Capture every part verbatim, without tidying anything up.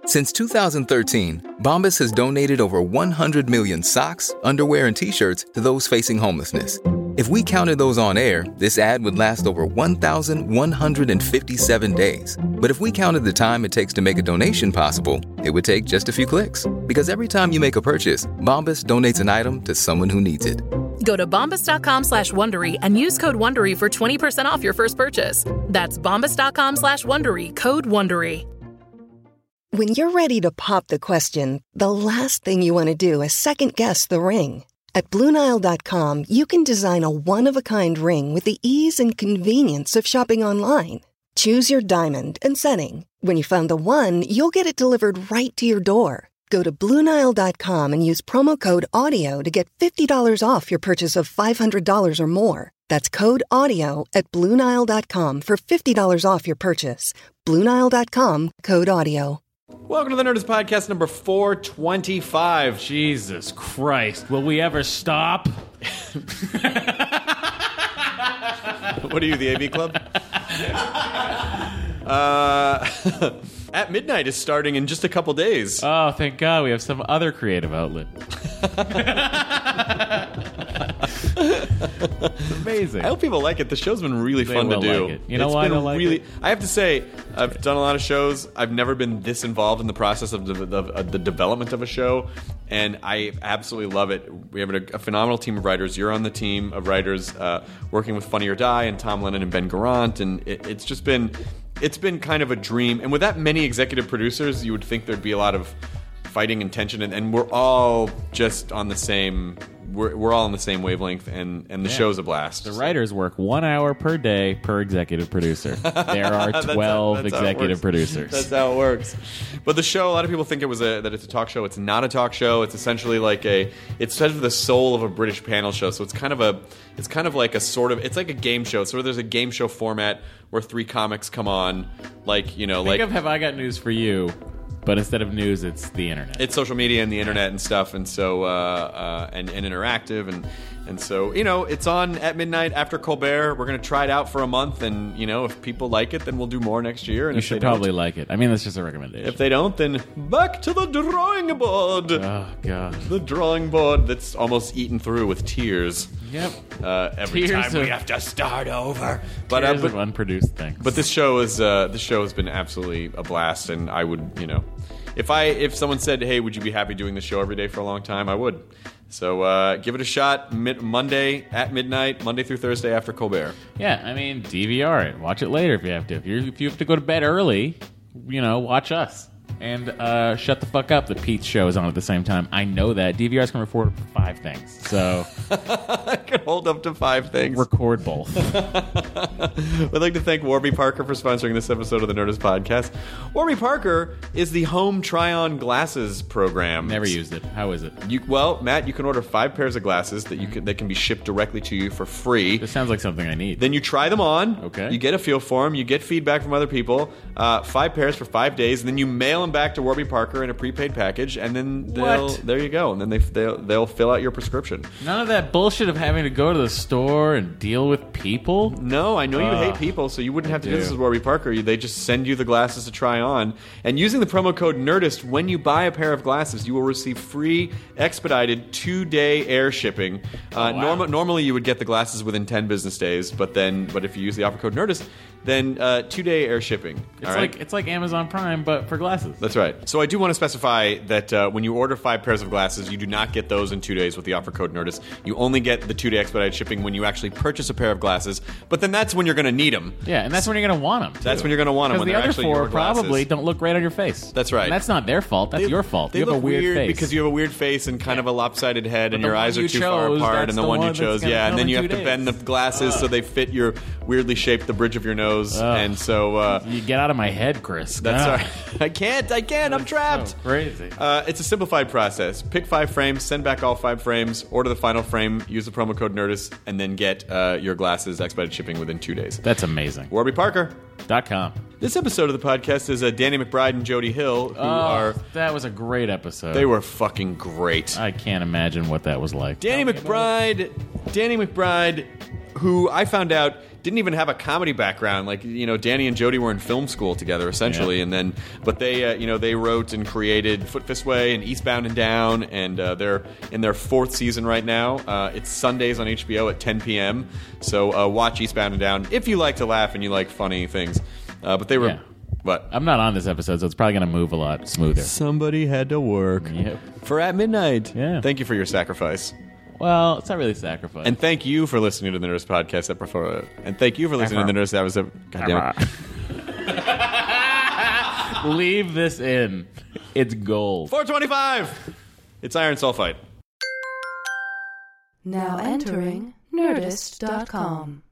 Since two thousand thirteen, Bombas has donated over one hundred million socks, underwear, and T-shirts to those facing homelessness. If we counted those on air, this ad would last over one thousand one hundred fifty-seven days. But if we counted the time it takes to make a donation possible, it would take just a few clicks. Because every time you make a purchase, Bombas donates an item to someone who needs it. Go to bombas.com slash Wondery and use code Wondery for twenty percent off your first purchase. That's bombas.com slash Wondery, code Wondery. When you're ready to pop the question, the last thing you want to do is second-guess the ring. At Blue Nile dot com, you can design a one-of-a-kind ring with the ease and convenience of shopping online. Choose your diamond and setting. When you find the one, you'll get it delivered right to your door. Go to Blue Nile dot com and use promo code AUDIO to get fifty dollars off your purchase of five hundred dollars or more. That's code AUDIO at Blue Nile dot com for fifty dollars off your purchase. Blue Nile dot com, code AUDIO. Welcome to the Nerdist Podcast number four twenty-five. Jesus Christ. Will we ever stop? What are you, the A V Club? uh, At Midnight is starting in just a couple days. Oh, thank God. We have some other creative outlet. It's amazing. I hope people like it. The show's been really They fun to will do. like it. You know it's why been they'll like really, it? I have to say, I've done a lot of shows. I've never been this involved in the process of the, the, of the development of a show, and I absolutely love it. We have a, a phenomenal team of writers. You're on the team of writers uh, working with Funny or Die and Tom Lennon and Ben Garant, and it, it's just been... It's been kind of a dream. And with that many executive producers, you would think there'd be a lot of fighting and tension. And, and we're all just on the same... We're, we're all on the same wavelength, and, and the Yeah. show's a blast. The writers work one hour per day per executive producer. There are That's how- twelve that's how it executive works. producers. That's how it works. But the show, a lot of people think it was a, that it's a talk show. It's not a talk show. It's essentially like a... It's sort of the soul of a British panel show. So it's kind of a... It's kind of like a sort of... It's like a game show. So there's a game show format where three comics come on, like, you know, Think like... of Have I Got News for You, but instead of news, it's the internet. It's social media and the internet and stuff, and so uh, uh, and, and interactive, and and so you know it's on at midnight after Colbert. We're gonna try it out for a month, and you know if people like it, then we'll do more next year. And You if should they don't- probably like it. I mean, that's just a recommendation. If they don't, then back to the drawing board. Oh, God. The drawing board that's almost eaten through with tears. Yep. Uh, every Tears time we of- have to start over. But Tears uh, of but, unproduced things. but this show is uh, this show has been absolutely a blast, and I would you know. If I if someone said, "Hey, would you be happy doing the show every day for a long time?" I would. So uh, give it a shot. Mid- Monday at midnight, Monday through Thursday after Colbert. Yeah, I mean, D V R it. Watch it later if you have to. If, you're, if you have to go to bed early, you know, watch us. And uh, shut the fuck up. The Pete's show is on at the same time. I know that. D V Rs can record up to five things. So I can hold up to five things. record both. We'd like to thank Warby Parker for sponsoring this episode of the Nerdist Podcast. Warby Parker is the home try-on glasses program. Never used it. How is it? You, well, Matt, you can order five pairs of glasses that you can, that can be shipped directly to you for free. This sounds like something I need. Then you try them on. Okay. You get a feel for them. You get feedback from other people. Uh, five pairs for five days, and then you mail them back to Warby Parker in a prepaid package, and then they'll What? there you go, and then they they'll, they'll fill out your prescription. None of that bullshit of having to go to the store and deal with people. No, I know you Ugh. hate people, so you wouldn't have to do do. this with Warby Parker. You- They just send you the glasses to try on, and using the promo code NERDIST, when you buy a pair of glasses, you will receive free expedited two-day air shipping. Uh, Oh, wow. norma- normally, you would get the glasses within ten business days, but then, but if you use the offer code NERDIST, then uh, two-day air shipping. It's all right? like it's like Amazon Prime, but for glasses. That's right. So I do want to specify that uh, when you order five pairs of glasses, you do not get those in two days with the offer code NERDIST. You only get the two-day expedited shipping when you actually purchase a pair of glasses, but then that's when you're going to need them. Yeah, and that's when you're going to want them. That's when you're going to want them, when the they're other actually four your glasses. probably don't look great on your face. That's right. And that's not their fault. That's They- your fault. They You have a look weird, face because you have a weird face and kind of a lopsided head, and the your one eyes are you too far chose, apart, that's and the, the one you one that's chose, gonna yeah, and come then in you have two to bend the days. glasses so they fit your weirdly shaped the bridge of your nose, Ugh. and so uh, You get out of my head, Chris. that's Ah. all right. I can't, I can't, I'm trapped. So crazy. Uh, it's a simplified process. Pick five frames, send back all five frames, order the final frame, use the promo code NERDIST, and then get uh, your glasses expedited shipping within two days. That's amazing. Warby Parker. Dot com. This episode of the podcast is uh, Danny McBride and Jody Hill, who Oh, are... that was a great episode. They were fucking great. I can't imagine what that was like. Danny McBride, Danny McBride, who I found out didn't even have a comedy background. Like, you know, Danny and Jody were in film school together, essentially, yeah. and then, but they, uh, you know, they wrote and created Foot Fist Way and Eastbound and Down, and uh, they're in their fourth season right now. Uh, it's Sundays on H B O at ten p.m. So uh, watch Eastbound and Down if you like to laugh and you like funny things. Uh, but they were, Yeah. but I'm not on this episode, so it's probably going to move a lot smoother. somebody had to work Yep. for At Midnight. Yeah. Thank you for your sacrifice. Well, it's not really sacrifice. And thank you for listening to the Nerdist Podcast. That before, and thank you for listening to the Nerdist. That was a goddamn. Leave this in. It's gold. four twenty-five. It's iron sulfite. Now entering Nerdist dot com.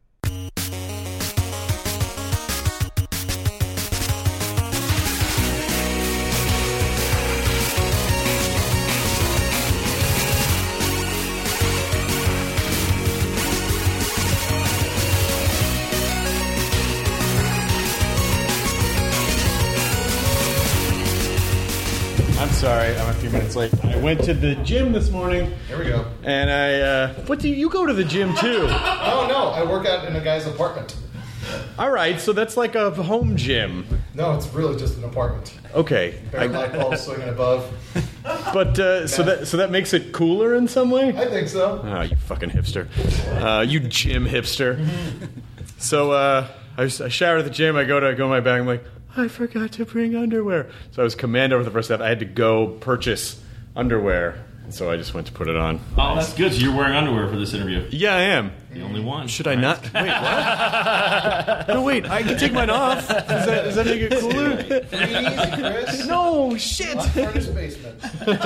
I'm sorry, I'm a few minutes late. I went to the gym this morning. Here we go. And I, uh, what do you, you go to the gym too? Oh, no, I work out in a guy's apartment. All right, so that's like a home gym. No, it's really just an apartment. Okay. Bare light bulbs swinging above. But, uh, so that so that makes it cooler in some way? I think so. Oh, you fucking hipster. Uh, you gym hipster. So, uh, I, was, I showered at the gym, I go to go in my bag, I'm like, I forgot to bring underwear. So I was commando for the first step. I had to go purchase underwear. And so I just went to put it on. Oh, that's good. So you're wearing underwear for this interview. Yeah, I am. The only one. Should I not? Wait, what? No, wait. I can take mine off. Does that, does that make it cooler? Easy, Chris. No, shit. Not furnace basement.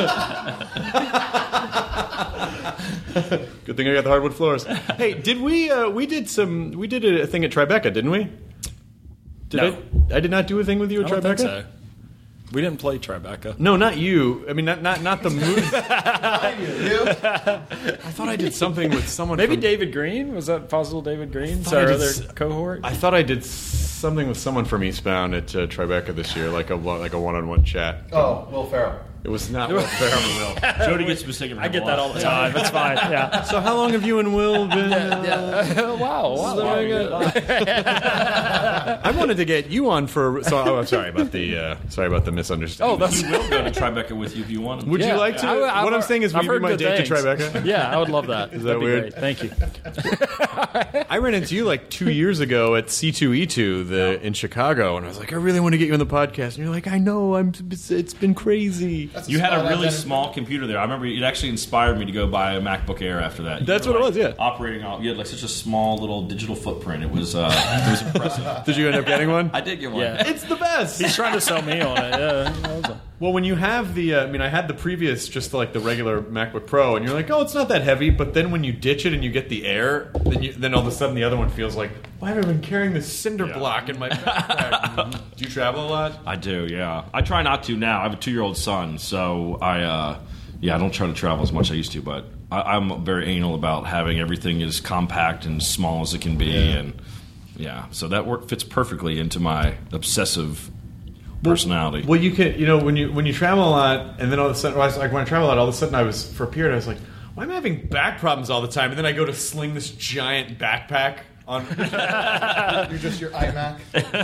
Good thing I got the hardwood floors. Hey, did we? Uh, we did some. We did a thing at Tribeca, didn't we? Did No. I? I did not do a thing with you at I don't Tribeca. think so. We didn't play Tribeca. No, not you. I mean, not not not the movie. You? I thought I did something with someone. Maybe from, David Green? Was that possible David Green? Is thought I our did other s- cohort? I thought I did something with someone from Eastbound at uh, Tribeca this year, like a like a one-on-one chat. Oh, Will Ferrell. It was not Will Ferrell. Jody gets mistaken for I get that all the time. It's fine. Yeah. So how long have you and Will been? Uh, wow. wow, wow. I wanted to get you on for. So oh, I'm sorry about the uh, sorry about the misunderstanding. Oh, that's He will go to Tribeca with you if you want him. Would Yeah. you like to? I- I've- what I'm saying is, I've will you be heard my good date to things. Tribeca? Yeah, I would love that. Is that That'd be weird? great. Thank you. I ran into you like two years ago at C two E two the in Chicago, and I was like, I really want to get you on the podcast, and you're like, I know, I'm. It's been crazy. That's You had a spot really identity. small computer there. I remember it actually inspired me to go buy a MacBook Air after that. You That's were, what it like, was, yeah. Operating all, you had like such a small little digital footprint. It was uh, it was impressive. Did you end up getting one? I did get one. Yeah. It's the best. He's trying to sell me on it. Yeah. That was a- Well, when you have the, uh, I mean, I had the previous, just like the regular MacBook Pro, and you're like, oh, it's not that heavy. But then when you ditch it and you get the Air, then you, then all of a sudden the other one feels like, why have I been carrying this cinder block in my backpack? Do you travel a lot? I do, yeah. I try not to now. I have a two-year-old son, so I, uh, yeah, I don't try to travel as much as I used to. But I, I'm very anal about having everything as compact and small as it can be, Yeah. and yeah, so that work fits perfectly into my obsessive personality. Well, you can, you know, when you when you travel a lot, and then all of a sudden, well, I was, like when I travel a lot, all of a sudden, I was for a period, I was like, why am I having back problems all the time? And then I go to sling this giant backpack on. You're just your iMac.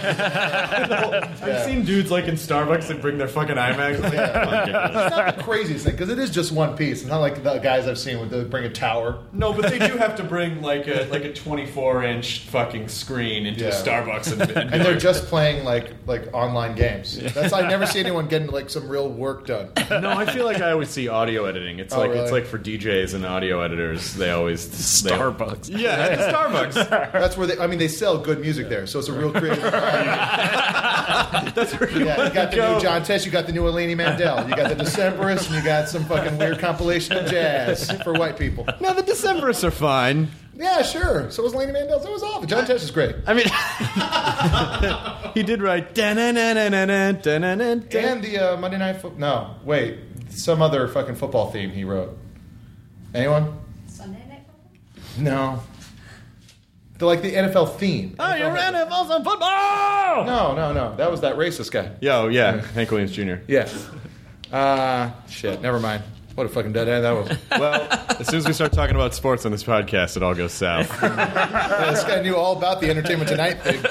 I've seen dudes like in Starbucks that bring their fucking iMacs. Like, It's not the craziest thing, because it is just one piece. It's not like the guys I've seen would they bring a tower. no, but they do have to bring like a like a twenty-four inch fucking screen into a Yeah. Starbucks, and, and, be And they're like, just playing like like online games. That's I never see anyone getting like some real work done. No, I feel like I always see audio editing. It's Oh, like really? it's like for D Js and audio editors. They always they- Starbucks. yeah, at the Starbucks. That's where they. I mean, they sell good music there, so it's a real creative. That's where you Yeah, you want got to the go. new John Tesh, you got the new Eleni Mandel, you got the Decemberists, and you got some fucking weird compilation of jazz for white people. No, the Decemberists are fine. Yeah, sure. So was Eleni Mandel. So was all of it. John Tesh is great. I mean, he did write. And the uh, Monday Night Football. No, wait. Some other fucking football theme he wrote. Anyone? Sunday Night Football? No. The, like the N F L theme. Oh, you ran it for some football! No, no, no. That was that racist guy. Yo, yeah, Hank Williams Junior Yeah. Uh, shit. Never mind. What a fucking dead end that was. Well, as soon as we start talking about sports on this podcast, it all goes south. Yeah, this guy knew all about the Entertainment Tonight thing.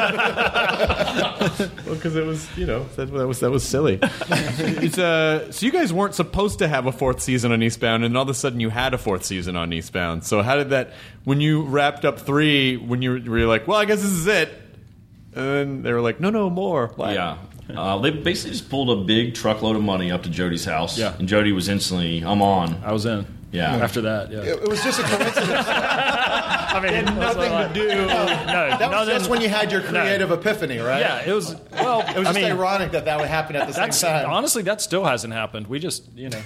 Well, because it was, you know, that, that was that was silly. It's uh, so you guys weren't supposed to have a fourth season on Eastbound, and all of a sudden you had a fourth season on Eastbound. So how did that? When you wrapped up three, when you were you like, well, I guess this is it, and then they were like, no, no, more. Like, Yeah. Uh, they basically just pulled a big truckload of money up to Jody's house. Yeah. And Jody was instantly, I'm on. I was in. Yeah. After that, yeah. It, it was just a coincidence. I mean, Had nothing to do. No, That was nothing- just when you had your creative epiphany, right? Yeah, it was. Well, It was I just mean, ironic that that would happen at the same that's time. honestly that still hasn't happened. We just, you know,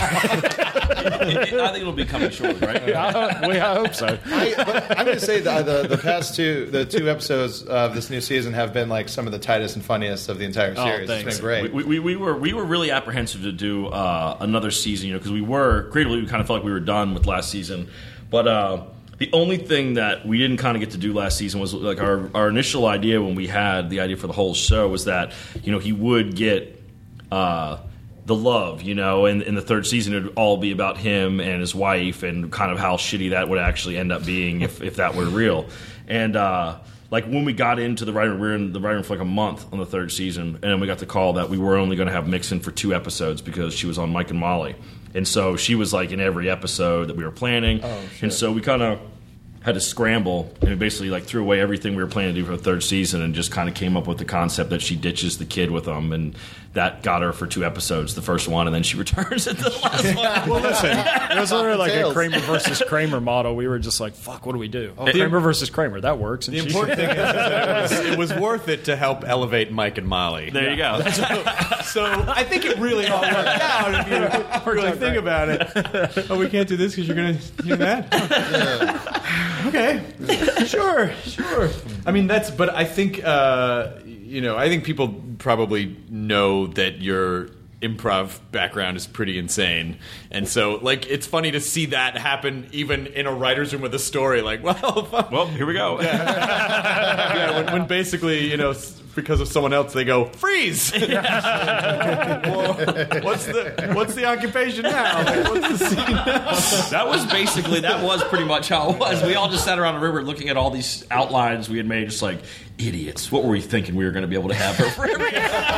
I think it'll be coming shortly, right? I, hope- we, I hope so. I, but I'm going to say that the, the past two the two episodes of this new season have been like some of the tightest and funniest of the entire Oh, series. thanks. It's been great. We, we, we were we were really apprehensive to do uh, another season, you know, because we were creatively we kind of felt like we were done with last season, but uh, the only thing that we didn't kind of get to do last season was like our our initial idea when we had the idea for the whole show was that you know he would get uh, the love, you know, and in the third season it would all be about him and his wife and kind of how shitty that would actually end up being if if that were real, and. Uh, Like when we got into the writing room, we were in the writing room for like a month on the third season, and then we got the call that we were only going to have Mixon for two episodes because she was on Mike and Molly, and so she was like in every episode that we were planning, Oh, and so we kind of had to scramble and we basically like threw away everything we were planning to do for the third season and just kind of came up with the concept that she ditches the kid with them, and that got her for two episodes, the first one, and then she returns at the last one. Well, listen, it was literally like Tails. a Kramer versus Kramer model. We were just like, "Fuck, what do we do?" Oh, Kramer versus Kramer, that works. And The she- important thing is that it was, it was worth it to help elevate Mike and Molly. There you go. So I think it really all worked out if you really think about it. Oh, we can't do this because you're going to do that? Okay. Sure, sure. I mean, that's, but I think, uh, you know, I think people probably know that your improv background is pretty insane. And so, like, it's funny to see that happen even in a writer's room with a story. Like, well, fuck. Well, here we go. Yeah, when, when basically, you know, s- because of someone else, they go freeze. Well, what's the what's the occupation now? Like, what's the scene now? That was basically, that was pretty much how it was. We all just sat around the river looking at all these outlines we had made, just like, idiots. What were we thinking we were going to be able to have her for every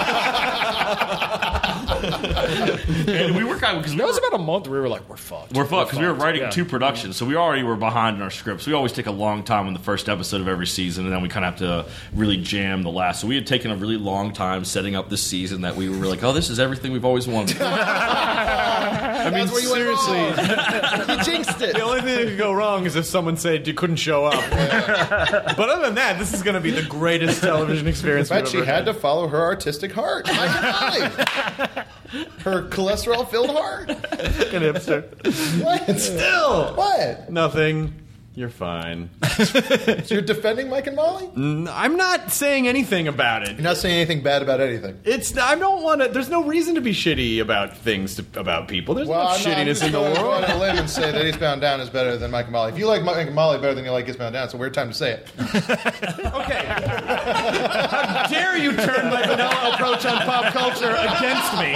And we were kind of, because we That was were, about a month. We were like, "We're fucked." we're fucked, because we were writing Yeah. two productions, so we already were behind in our scripts. We always take a long time on the first episode of every season, and then we kind of have to really jam the last. So we had taken a really long time setting up this season that we were like, oh, this is everything we've always wanted. I mean, where you went seriously, You jinxed it. the only thing that could go wrong is if someone said you couldn't show up. But other than that, this is going to be the greatest television experience But we've she ever had to follow her artistic heart. Mike and Molly. Her cholesterol-filled heart. Fucking hipster. What? Still, What? nothing. You're fine. So you're defending Mike and Molly? N- I'm not saying anything about it. You're not saying anything bad about anything. It's. I don't want to. There's no reason to be shitty about things to, about people. There's Well, enough I'm, not, I'm shittiness just in the going to go world. on a limb and say that Eastbound Down is better than Mike and Molly. If you like Mike and Molly better than you like Eastbound Down, it's a weird time to say it. Okay. How dare you turn my vanilla approach on pop culture against me?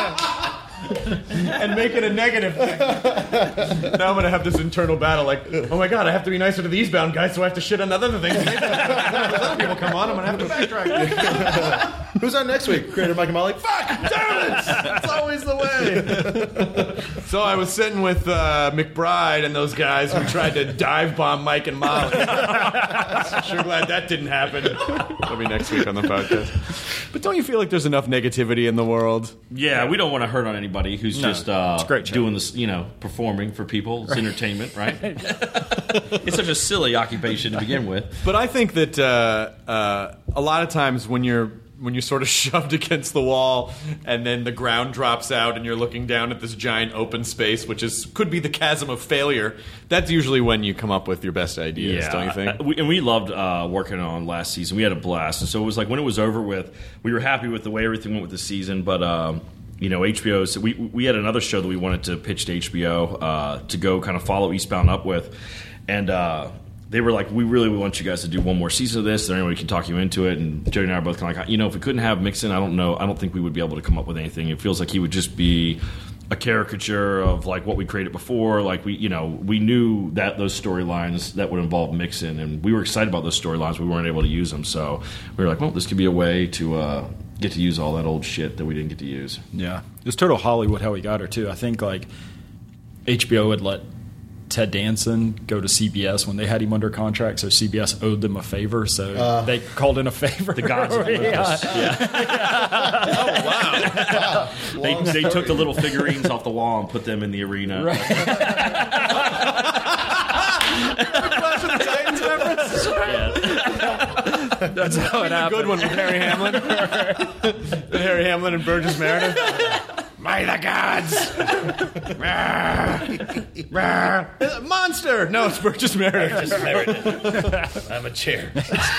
And make it a negative thing. Now I'm going to have this internal battle like, oh my god, I have to be nicer to the Eastbound guys, so I have to shit on other things. When other people come on, I'm going to have to backtrack. Who's on next week? Creator Mike and Molly? Fuck! Damn it! It's always the way. So I was sitting with uh, McBride and those guys who tried to dive bomb Mike and Molly. Sure glad that didn't happen. That'll be next week on the podcast. But don't you feel like there's enough negativity in the world? Yeah, we don't want to hurt on anybody who's No, just uh, it's a great show. doing this, you know, performing for people. It's entertainment, right? It's such a silly occupation to begin with. But I think that uh, uh, a lot of times when you're when you're sort of shoved against the wall and then the ground drops out and you're looking down at this giant open space, which is could be the chasm of failure, that's usually when you come up with your best ideas, don't you think? Uh, we, and we loved uh, working on last season. We had a blast. And so it was like when it was over with, we were happy with the way everything went with the season. But, um, you know, H B O, so we, we had another show that we wanted to pitch to H B O uh, to go kind of follow Eastbound up with. And uh, they were like, we really want you guys to do one more season of this. Is there anyone who can talk you into it? And Jody and I are both kind of like, you know, if we couldn't have Mixon, I don't know. I don't think we would be able to come up with anything. It feels like he would just be a caricature of like what we created before. Like we, you know, we knew that those storylines that would involve mixing, and we were excited about those storylines. We weren't able to use them, so we were like, well, this could be a way to uh, get to use all that old shit that we didn't get to use. Yeah, it was total Hollywood how we got her too. I think like H B O would let Ted Danson go to C B S when they had him under contract, so C B S owed them a favor, so uh, they called in a favor. The gods of yeah. yeah. Oh, wow. wow. They, they took the little figurines off the wall and put them in the arena. Right. Clash of the Titans reference? Yeah. That's how it happened. A good one with Harry Hamlin. With Harry Hamlin and Burgess Meredith. By the gods! Monster! No, it's Burgess Meredith. Burgess Meredith. I'm a chair.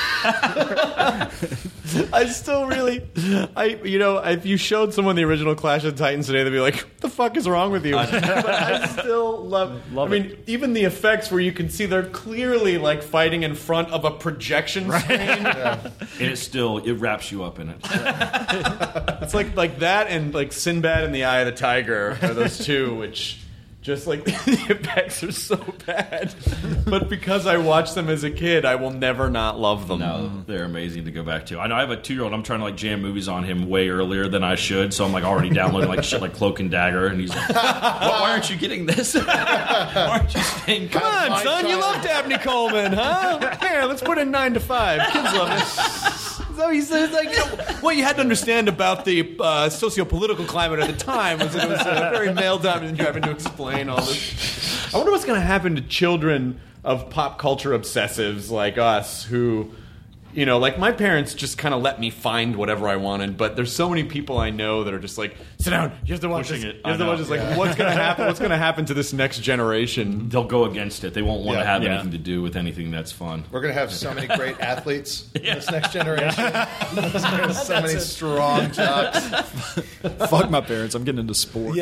I still really, I you know, if you showed someone the original Clash of the Titans today, they'd be like, "What the fuck is wrong with you?" But I still love. love I mean, it. even the effects where you can see they're clearly like fighting in front of a projection right. screen, yeah. and it still it wraps you up in it. It's like like that and like Sinbad and the Eye of the Tiger are those two, which. Just like the effects are so bad, but because I watched them as a kid, I will never not love them. No, they're amazing to go back to. I know I have a two-year-old. I'm trying to like jam movies on him way earlier than I should, so I'm like already downloading like shit like Cloak and Dagger, and he's like, well, "Why aren't you getting this? Why aren't you staying?" Come on, son, you love Dabney Coleman, huh? Here, let's put in nine to five. Kids love it. So he says, like, you know, what you had to understand about the uh, socio-political climate at the time was that it was uh, very male-dominated, and you're having to explain all this. I wonder what's going to happen to children of pop culture obsessives like us who, you know, like my parents just kind of let me find whatever I wanted, but there's so many people I know that are just like, sit down, you have to watch Pushing this. it. You have to I watch know. this. Like, Yeah. what's going to happen? What's going to happen to this next generation? They'll go against it. They won't want Yeah. to have Yeah. anything to do with anything that's fun. We're going to have so many great athletes in this next generation. so many strong jocks. Fuck my parents. I'm getting into sports.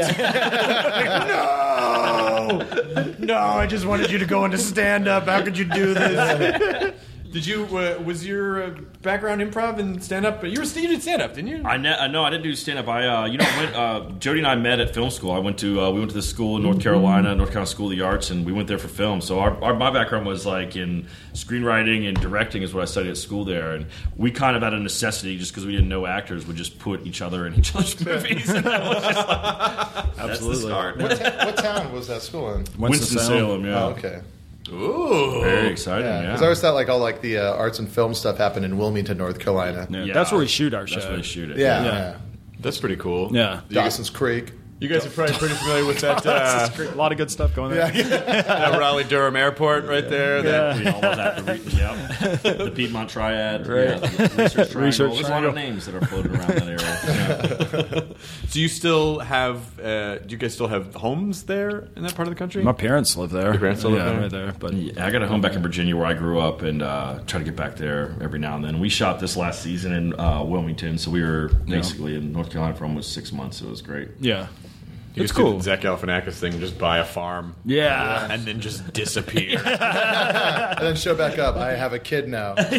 No! No, I just wanted you to go into stand-up. How could you do this? Did you, uh, was your uh, background improv and stand-up? You, were, you did stand-up, didn't you? I ne- uh, no, I didn't do stand up. I uh, you know went, uh, Jody and I met at film school. I went to uh, we went to this school in North Carolina, North Carolina School of the Arts, and we went there for film. So our, our my background was like in screenwriting and directing is what I studied at school there, and we kind of had a necessity just because we didn't know actors would just put each other in each other's movies. And that was just like, that's the start. What, ta- what town was that school in? Winston-Salem, yeah. Oh, okay. Ooh. Very exciting, yeah. Because I always thought like all like the uh, arts and film stuff happened in Wilmington, North Carolina. Yeah, Yeah. that's where we shoot our show. That's where they shoot it. Yeah, Yeah. yeah. That's pretty cool. Yeah. You guys, Dawson's Creek. you guys are probably pretty familiar with that, uh, a lot of good stuff going there. that Raleigh-Durham Airport right there. That, We almost have to re- yep. The Piedmont Triad, Right. yeah, the Research Triangle. Research There's a lot Triangle. of names that are floating around that area. Yeah. Do you still have, uh, do you guys still have homes there in that part of the country? My parents live there. Your parents still live yeah, there? right there. But Yeah, I got a home back in Virginia where I grew up, and uh, try to get back there every now and then. We shot this last season in uh, Wilmington, so we were basically in North Carolina for almost six months. It was great. yeah, You it's just do cool. the Zach Galifianakis thing, just buy a farm. Yeah. And then just disappear. And then show back up. I have a kid now. What?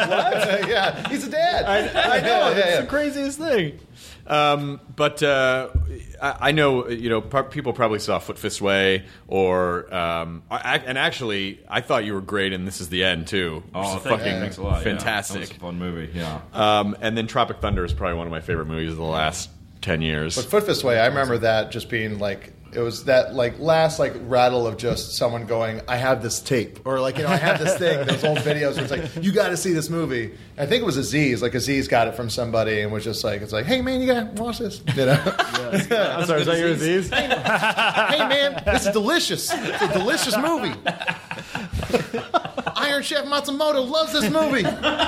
Yeah, he's a dad. I, I know. Yeah, That's yeah. the craziest thing. Um, but uh, I, I know, you know, par- people probably saw Foot Fist Way, or um, I, and actually, I thought you were great in This Is the End too. Which Oh, is thank fucking you. Thanks a lot. Yeah, fantastic. that was a fun movie. Yeah. Um, and then Tropic Thunder is probably one of my favorite movies of the last ten years. But Foot Fist Way, I remember that just being like, it was that like last like rattle of just someone going, I have this tape, or like, you know, I have this thing, those old videos where it's like, you got to see this movie. And I think it was Aziz, like Aziz got it from somebody and was just like, it's like, hey man, you got to watch this, you know? I'm sorry, is that your Aziz? Hey man, this is delicious. It's a delicious movie. Iron Chef Matsumoto loves this movie.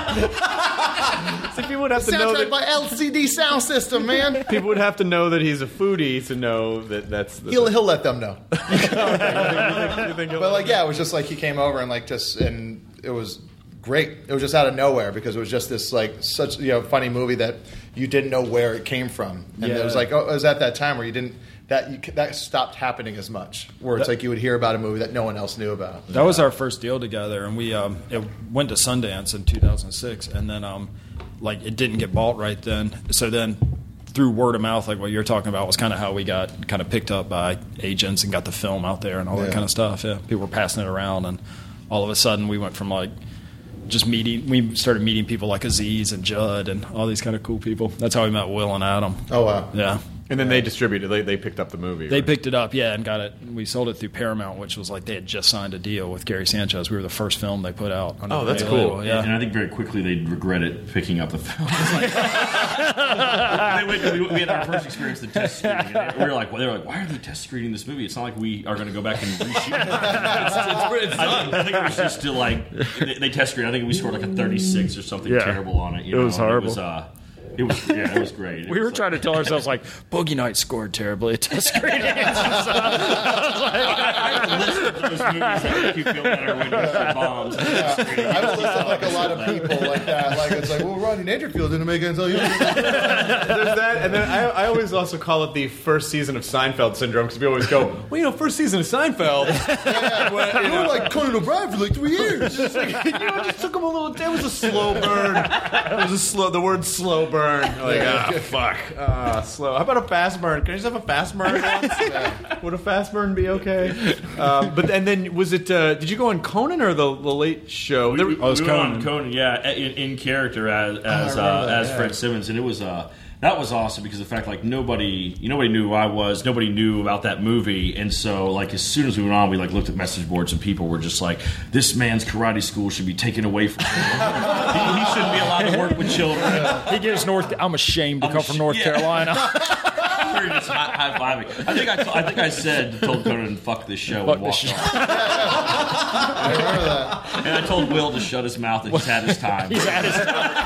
See, people would have to know Soundtrack that, by L C D Sound System, man. people would have to know that he's a foodie to know that that's the He'll he'll let them know. you think, you think he'll- But like, yeah, it was just like he came over and like just, and it was great. It was just out of nowhere because it was just this like such you know funny movie that you didn't know where it came from, and Yeah. it was like oh, it was at that time where you didn't that you, that stopped happening as much. Where it's That- like you would hear about a movie that no one else knew about. that was our first deal together, and we um, it went to Sundance in two thousand six, and then um, like it didn't get bought right then. So then, through word of mouth, like what you're talking about, was kind of how we got kind of picked up by agents and got the film out there and all Yeah. that kind of stuff. Yeah, people were passing it around, and all of a sudden we went from like just meeting. We started meeting people like Aziz and Judd and all these kind of cool people. That's how we met Will and Adam. Oh wow. Yeah. And then they distributed. They they picked up the movie. They right? picked it up, yeah, and got it. We sold it through Paramount, which was like they had just signed a deal with Gary Sanchez. We were the first film they put out. under Oh, the that's label. cool. Yeah. And I think very quickly they'd regret it picking up the film. Like, we, we had our first experience the test screening. And we were like, well, they were like, why are they test screening this movie? It's not like we are going to go back and reshoot it. it's, it's, it's I, think, I think it was just to like they, they test screened. I think we scored like a thirty-six or something Yeah. terrible on it. You It know? was And horrible. It was, uh, it was yeah, it was great. It We was were trying to tell ourselves, like, Boogie Nights scored terribly at test screenings. I have a list of those movies that make you feel better when you're bombs. I have a list of like a lot of people like that. Like it's like, well, Rodney Dangerfield didn't make it until you. There's that, and then I, I always also call it the first season of Seinfeld syndrome because we always go, well, you know, first season of Seinfeld. Yeah, Well, you you were know, like Conan O'Brien for like three years. It's like, you know, it just took him a little. It was a slow burn. It was a slow. The word slow burn. Like, ah, fuck. Ah, slow. How about a fast burn? Can I just have a fast burn once? Would a fast burn be okay? Um, but and then was it? Uh, did you go on Conan or the, the Late Show? There, We, Oh, it was we went on Conan. Conan, yeah, in, in character as as, remember uh, that, as yeah. Fred Simmons, and it was uh, that was awesome because of the fact like nobody nobody knew who I was, nobody knew about that movie, and so like as soon as we went on, we like looked at message boards and people were just like, "This man's karate school should be taken away from him. he, he shouldn't be allowed to work with children." He gives North. I'm ashamed to I'm come from ash- North yeah. Carolina. We were just high, high fiving. I think I, t- I think I said told Conan fuck this show Fuck and this walked show. off. I remember that. And I told Will to shut his mouth and he's had his time. He's at his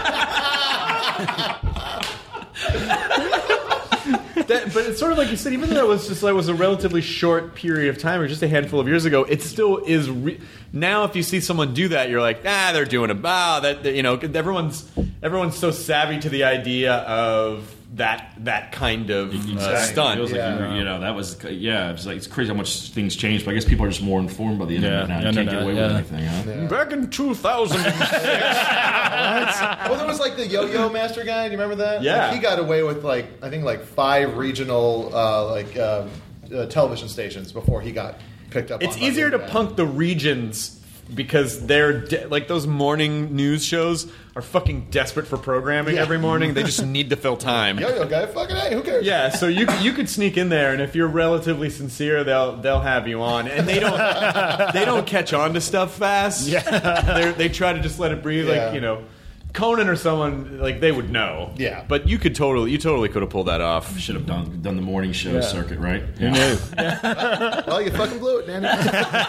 That, but it's sort of like you said, even though it was just like it was a relatively short period of time, or just a handful of years ago, it still is. Re- now, if you see someone do that, you're like, ah, they're doing a bow. That that, you know, everyone's everyone's so savvy to the idea of that that kind of uh, Exactly. stunt. It was like, Yeah. you were- you know, that was, yeah, it's like, it's crazy how much things changed, but I guess people are just more informed by the internet Yeah, now. You can't get internet, away yeah. with anything, huh? Back in two thousand six, Well, there was like the Yo-Yo Master guy. Do you remember that? Yeah. Like, he got away with like I think like five regional uh, like uh, uh, television stations before he got picked up. it's on by the easier to internet. punk the regions because they're de- like those morning news shows are fucking desperate for programming Yeah. every morning. They just need to fill time. Yo-Yo guy, fucking hey, who cares? Yeah, so you you could sneak in there, and if you're relatively sincere, they'll they'll have you on, and they don't they don't catch on to stuff fast. Yeah, they they try to just let it breathe, Yeah. like you know, Conan or someone like they would know. Yeah. but you could totally you totally could have pulled that off. Should have done done the morning show circuit, right? Who knew? Well, you fucking blew it, Danny.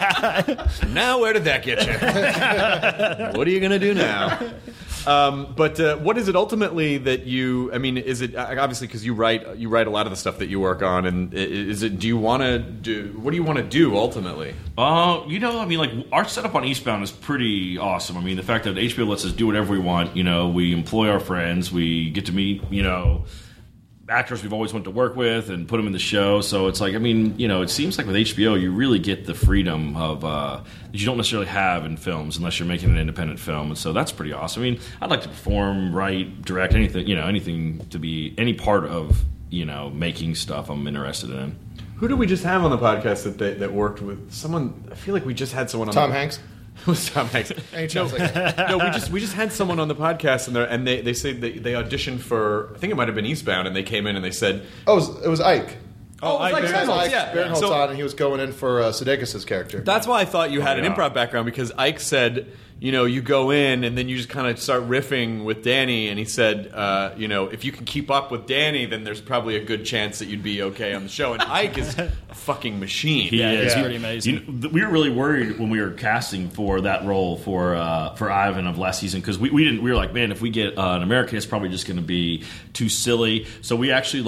Now where did that get you? What are you gonna do now? Um, but uh, what is it ultimately that you? I mean, is it uh, obviously because you write you write a lot of the stuff that you work on, and i- is it? Do you want to do? What do you want to do ultimately? Uh, you know, I mean, like, our setup on Eastbound is pretty awesome. I mean, the fact that H B O lets us do whatever we want, you know, we employ our friends, we get to meet, you know, actors we've always wanted to work with and put them in the show. So it's like, I mean, you know, it seems like with H B O, you really get the freedom of uh, that you don't necessarily have in films unless you're making an independent film. And so that's pretty awesome. I mean, I'd like to perform, write, direct, anything, you know, anything to be any part of, you know, making stuff I'm interested in. Who did we just have on the podcast that they, that worked with someone? I feel like we just had someone on Tom the, Hanks. It was Tom Hanks. Any chance like that? No, we just we just had someone on the podcast, and, and they they say they, they auditioned for I think it might have been Eastbound, and they came in and they said, Oh, it was, it was Ike. "Oh, it was like Baron Barinholtz, Ike, yeah." Barinholtz So- on, and he was going in for uh, Sudeikis' character. That's why I thought you had Oh, an yeah. improv background because Ike said, you know, you go in and then you just kind of start riffing with Danny, and he said, uh, you know, if you can keep up with Danny, then there's probably a good chance that you'd be okay on the show. And Ike is a fucking machine. Yeah, is. he's Yeah. pretty amazing. You know, th- we were really worried when we were casting for that role for uh, for Ivan of last season because we, we didn't we were like, man, if we get uh, an American, it's probably just going to be too silly. So we actually like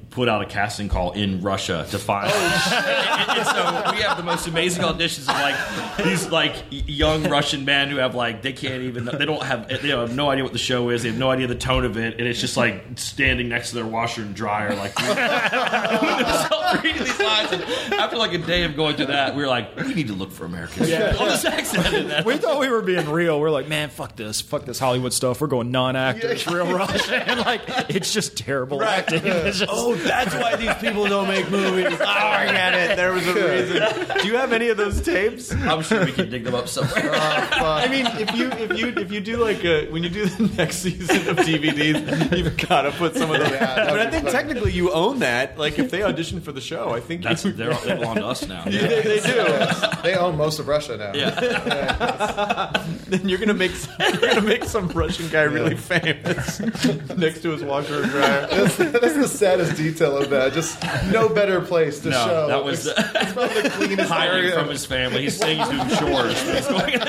put out a casting call in Russia to find. Oh, and, and so we have the most amazing auditions of like these like young Russian men who have like they can't even they don't have they have no idea what the show is. They have no idea the tone of it, and it's just like standing next to their washer and dryer, like reading these lines. And after like a day of going through that, we were like, we need to look for Americans. Yeah. All this accent in that. We thought we were being real. We're like, man, fuck this, fuck this Hollywood stuff. We're going non-actors, Yeah. real Russian. Like it's just terrible Right. acting. It's just, Oh, that's why these people don't make movies. Oh, I get it. There was a reason. Do you have any of those tapes? I'm sure we can dig them up somewhere. I mean, if you if you if you do like a when you do the next season of D V Ds, you've got to put some of those. Yeah, that but would I be think fun. technically you own that. Like if they audition for the show, I think That's you, they're, they belong to us now. they, they do. They own most of Russia now. Yeah. Then you're gonna make some, you're gonna make some Russian guy really famous next to his washer and dryer. That's, that's the saddest detail of that. Just no better place to No, show. that was it's, it's probably the cleanest hiding area. from his family. He's saying he's doing chores. He's going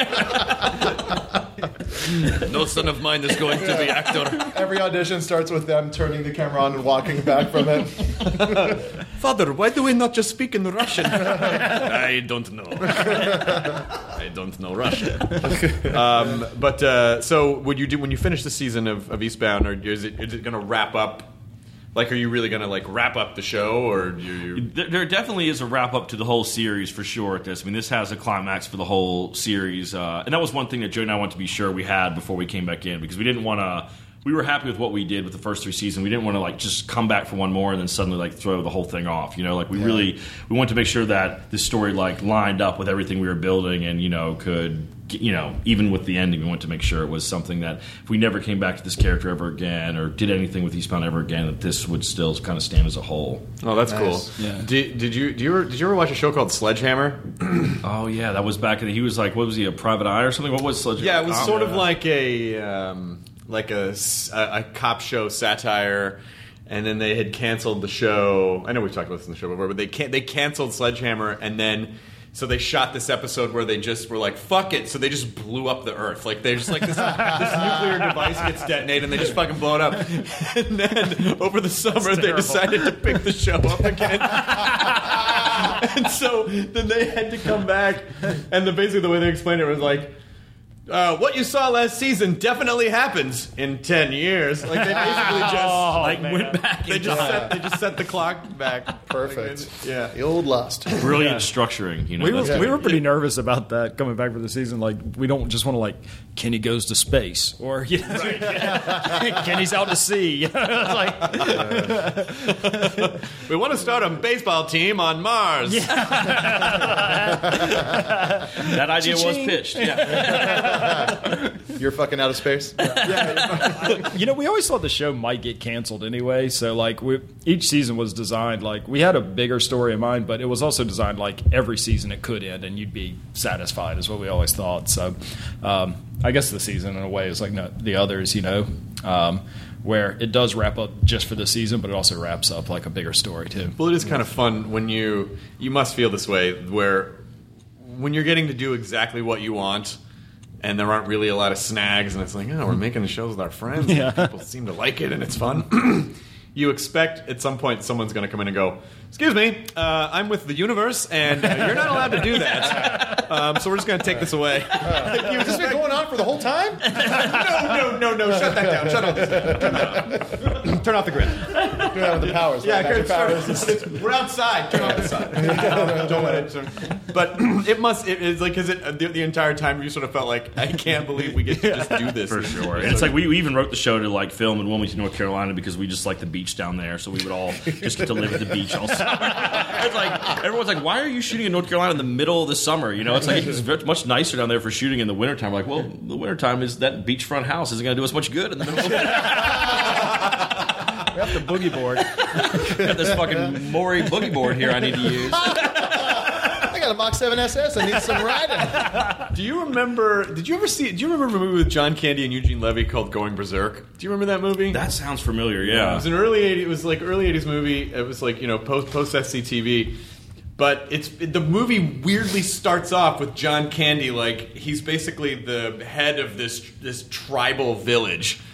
no son of mine is going to be actor. Every audition starts with them turning the camera on and walking back from it. Father, why do we not just speak in Russian? I don't know. I don't know Russian. um, but uh, so, would you do when you finish the season of, of Eastbound, or is it is it going to wrap up? Like, are you really going to like wrap up the show, or do you? There, there definitely is a wrap up to the whole series for sure. At this, I mean, this has a climax for the whole series, uh, and that was one thing that Joe and I wanted to be sure we had before we came back in because we didn't want to. We were happy with what we did with the first three seasons. We didn't want to like just come back for one more and then suddenly like throw the whole thing off. You know, like we yeah. really we wanted to make sure that this story like lined up with everything we were building, and you know could you know even with the ending, we wanted to make sure it was something that if we never came back to this character ever again or did anything with Eastbound ever again, that this would still kind of stand as a whole. Oh, that's Nice. cool. Yeah. Did, did you did you ever did you ever watch a show called Sledgehammer? Oh yeah, that was back in. He was like, what was he, a private eye or something? What was Sledgehammer? Yeah, it was Oh, sort yeah. of like a um, like a, s- a- a cop show satire, and then they had canceled the show. I know we've talked about this in the show before, but they can- they canceled Sledgehammer, and then so they shot this episode where they just were like, "Fuck it!" So they just blew up the Earth. Like they're just like this, this nuclear device gets detonated, and they just fucking blow it up. And then over the summer, they decided to pick the show up again. And so then they had to come back, and the, basically the way they explained it was like, uh, what you saw last season definitely happens in ten years. Like they basically just Oh, like man. went back. they in just time. set, they just set the clock back. Perfect. Yeah. The old lust. Brilliant structuring. You know, We were, that's- we were pretty nervous about that coming back for the season. Like, we don't just want to, like, Kenny goes to space or, you know, Kenny's out to sea. You know, it's like, We want to start a baseball team on Mars. that idea was Cha-ching. pitched. Yeah. You're fucking out of space. you know, we always thought the show might get canceled anyway. So, like, we, each season was designed, like, we had a bigger story in mind, but it was also designed, like, every season it could end and you'd be satisfied, is what we always thought. So, um, I guess the season, in a way, is like no, the others, you know, um, where it does wrap up just for the season, but it also wraps up, like, a bigger story, too. Well, it is kind of fun when you you must feel this way where when you're getting to do exactly what you want. And there aren't really a lot of snags, and it's like, oh, we're making the shows with our friends. Yeah. And people seem to like it, and it's fun. You expect at some point someone's going to come in and go, excuse me, uh, I'm with the universe, and uh, you're not allowed to do that. Um, so we're just going to take this away. Like, you Has this been going on for the whole time? no, no, no, no, shut that down. Shut off this. Turn, that off. Turn off the grid. Turn on the powers. Yeah, right? Magic Kurt, powers. start- we're outside. Turn off the sun. Don't, don't let it. Turn. But it must. It is like, because it the, the entire time you sort of felt like, I can't believe we get to just do this For sure. And it's like we, we even wrote the show to like film in Wilmington, North Carolina because we just like the beach down there. So we would all just get to live at the beach all summer. It's like everyone's like, why are you shooting in North Carolina in the middle of the summer? You know, it's like it's very, much nicer down there for shooting in the wintertime. We're like, well, the wintertime is that beachfront house isn't going to do us much good in the middle of the winter. We have the boogie board. Got this fucking Maury boogie board here I need to use. I got a Mach seven S S. I need some riding. Do you remember? Did you ever see? Do you remember a movie with John Candy and Eugene Levy called Going Berserk? Do you remember that movie? That sounds familiar, It yeah. was an early eighties. It was like early eighties movie. It was like, you know, post post S C T V. But it's it, the movie weirdly starts off with John Candy like he's basically the head of this this tribal village,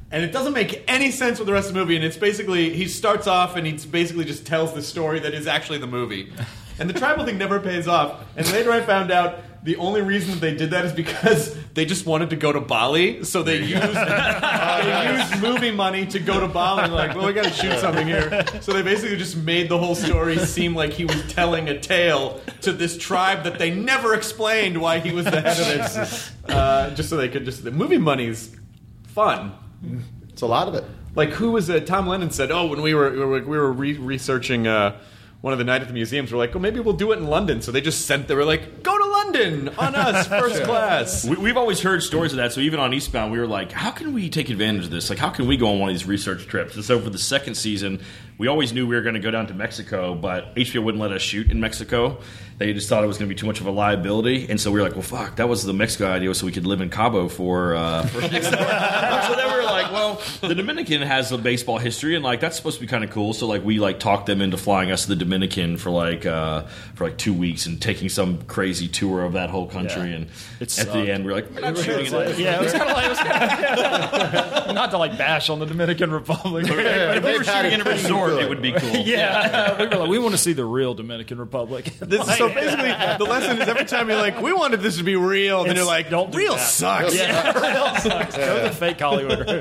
And it doesn't make any sense with the rest of the movie. And it's basically, he starts off and he basically just tells the story that is actually the movie. And the tribal thing never pays off. And later I found out the only reason that they did that is because they just wanted to go to Bali. So they used, uh, they used movie money to go to Bali. And like, well, we got to shoot something here. So they basically just made the whole story seem like he was telling a tale to this tribe that they never explained why he was the head of this. Uh, just so they could just... The movie money's fun. It's a lot of it. Like, who was it? Tom Lennon said, oh, when we were we were, we were re- researching uh, one of the Night at the Museums, we're like, well, maybe we'll do it in London. So they just sent, they were like, go to London on us, first class. We, we've always heard stories of that. So even on Eastbound, we were like, how can we take advantage of this? Like, how can we go on one of these research trips? And so for the second season, we always knew we were going to go down to Mexico, but H B O wouldn't let us shoot in Mexico. They just thought it was going to be too much of a liability. And so we were like, well, fuck, that was the Mexico idea, so we could live in Cabo for, uh, for next door. So then we were like, well, the Dominican has a baseball history, and like that's supposed to be kind of cool. So like we like talked them into flying us to the Dominican for like uh, for like two weeks and taking some crazy tour of that whole country. Yeah. And It at sucked. the end, we were like, we're not shooting it. Like, yeah, it was kind of like, it was kinda, not to like bash on the Dominican Republic. But if we were shooting in a resort, it would be cool. Yeah, we were like, we want to see the real Dominican Republic. This is, so basically, the lesson is every time you're like, we wanted this to be real, and then It's- you're like, don't do real that. sucks. Yeah, real sucks. Go the fake Hollywood route.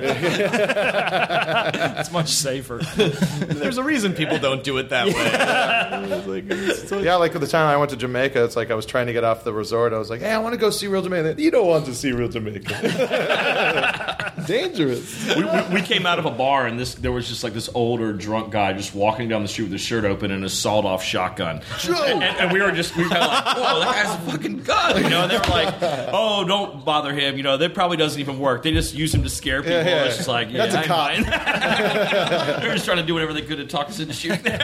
It's much safer. There's a reason people don't do it that way. It's like, it's so- Yeah, like the time I went to Jamaica, it's like I was trying to get off the resort. I was like, hey, I want to go see real Jamaica. You don't want to see real Jamaica. Dangerous. we, we, we came out of a bar and this there was just like this older drunk guy just walking down the street with his shirt open and a sawed-off shotgun. And, and, and we were just we were kind of like, whoa, that guy's a fucking gun, you know. And they were like, oh, don't bother him, you know. That probably doesn't even work. They just use him to scare people. Yeah, yeah. It's just like, yeah, That's a I cop. mind. They were just trying to do whatever they could to talk us into shooting. Look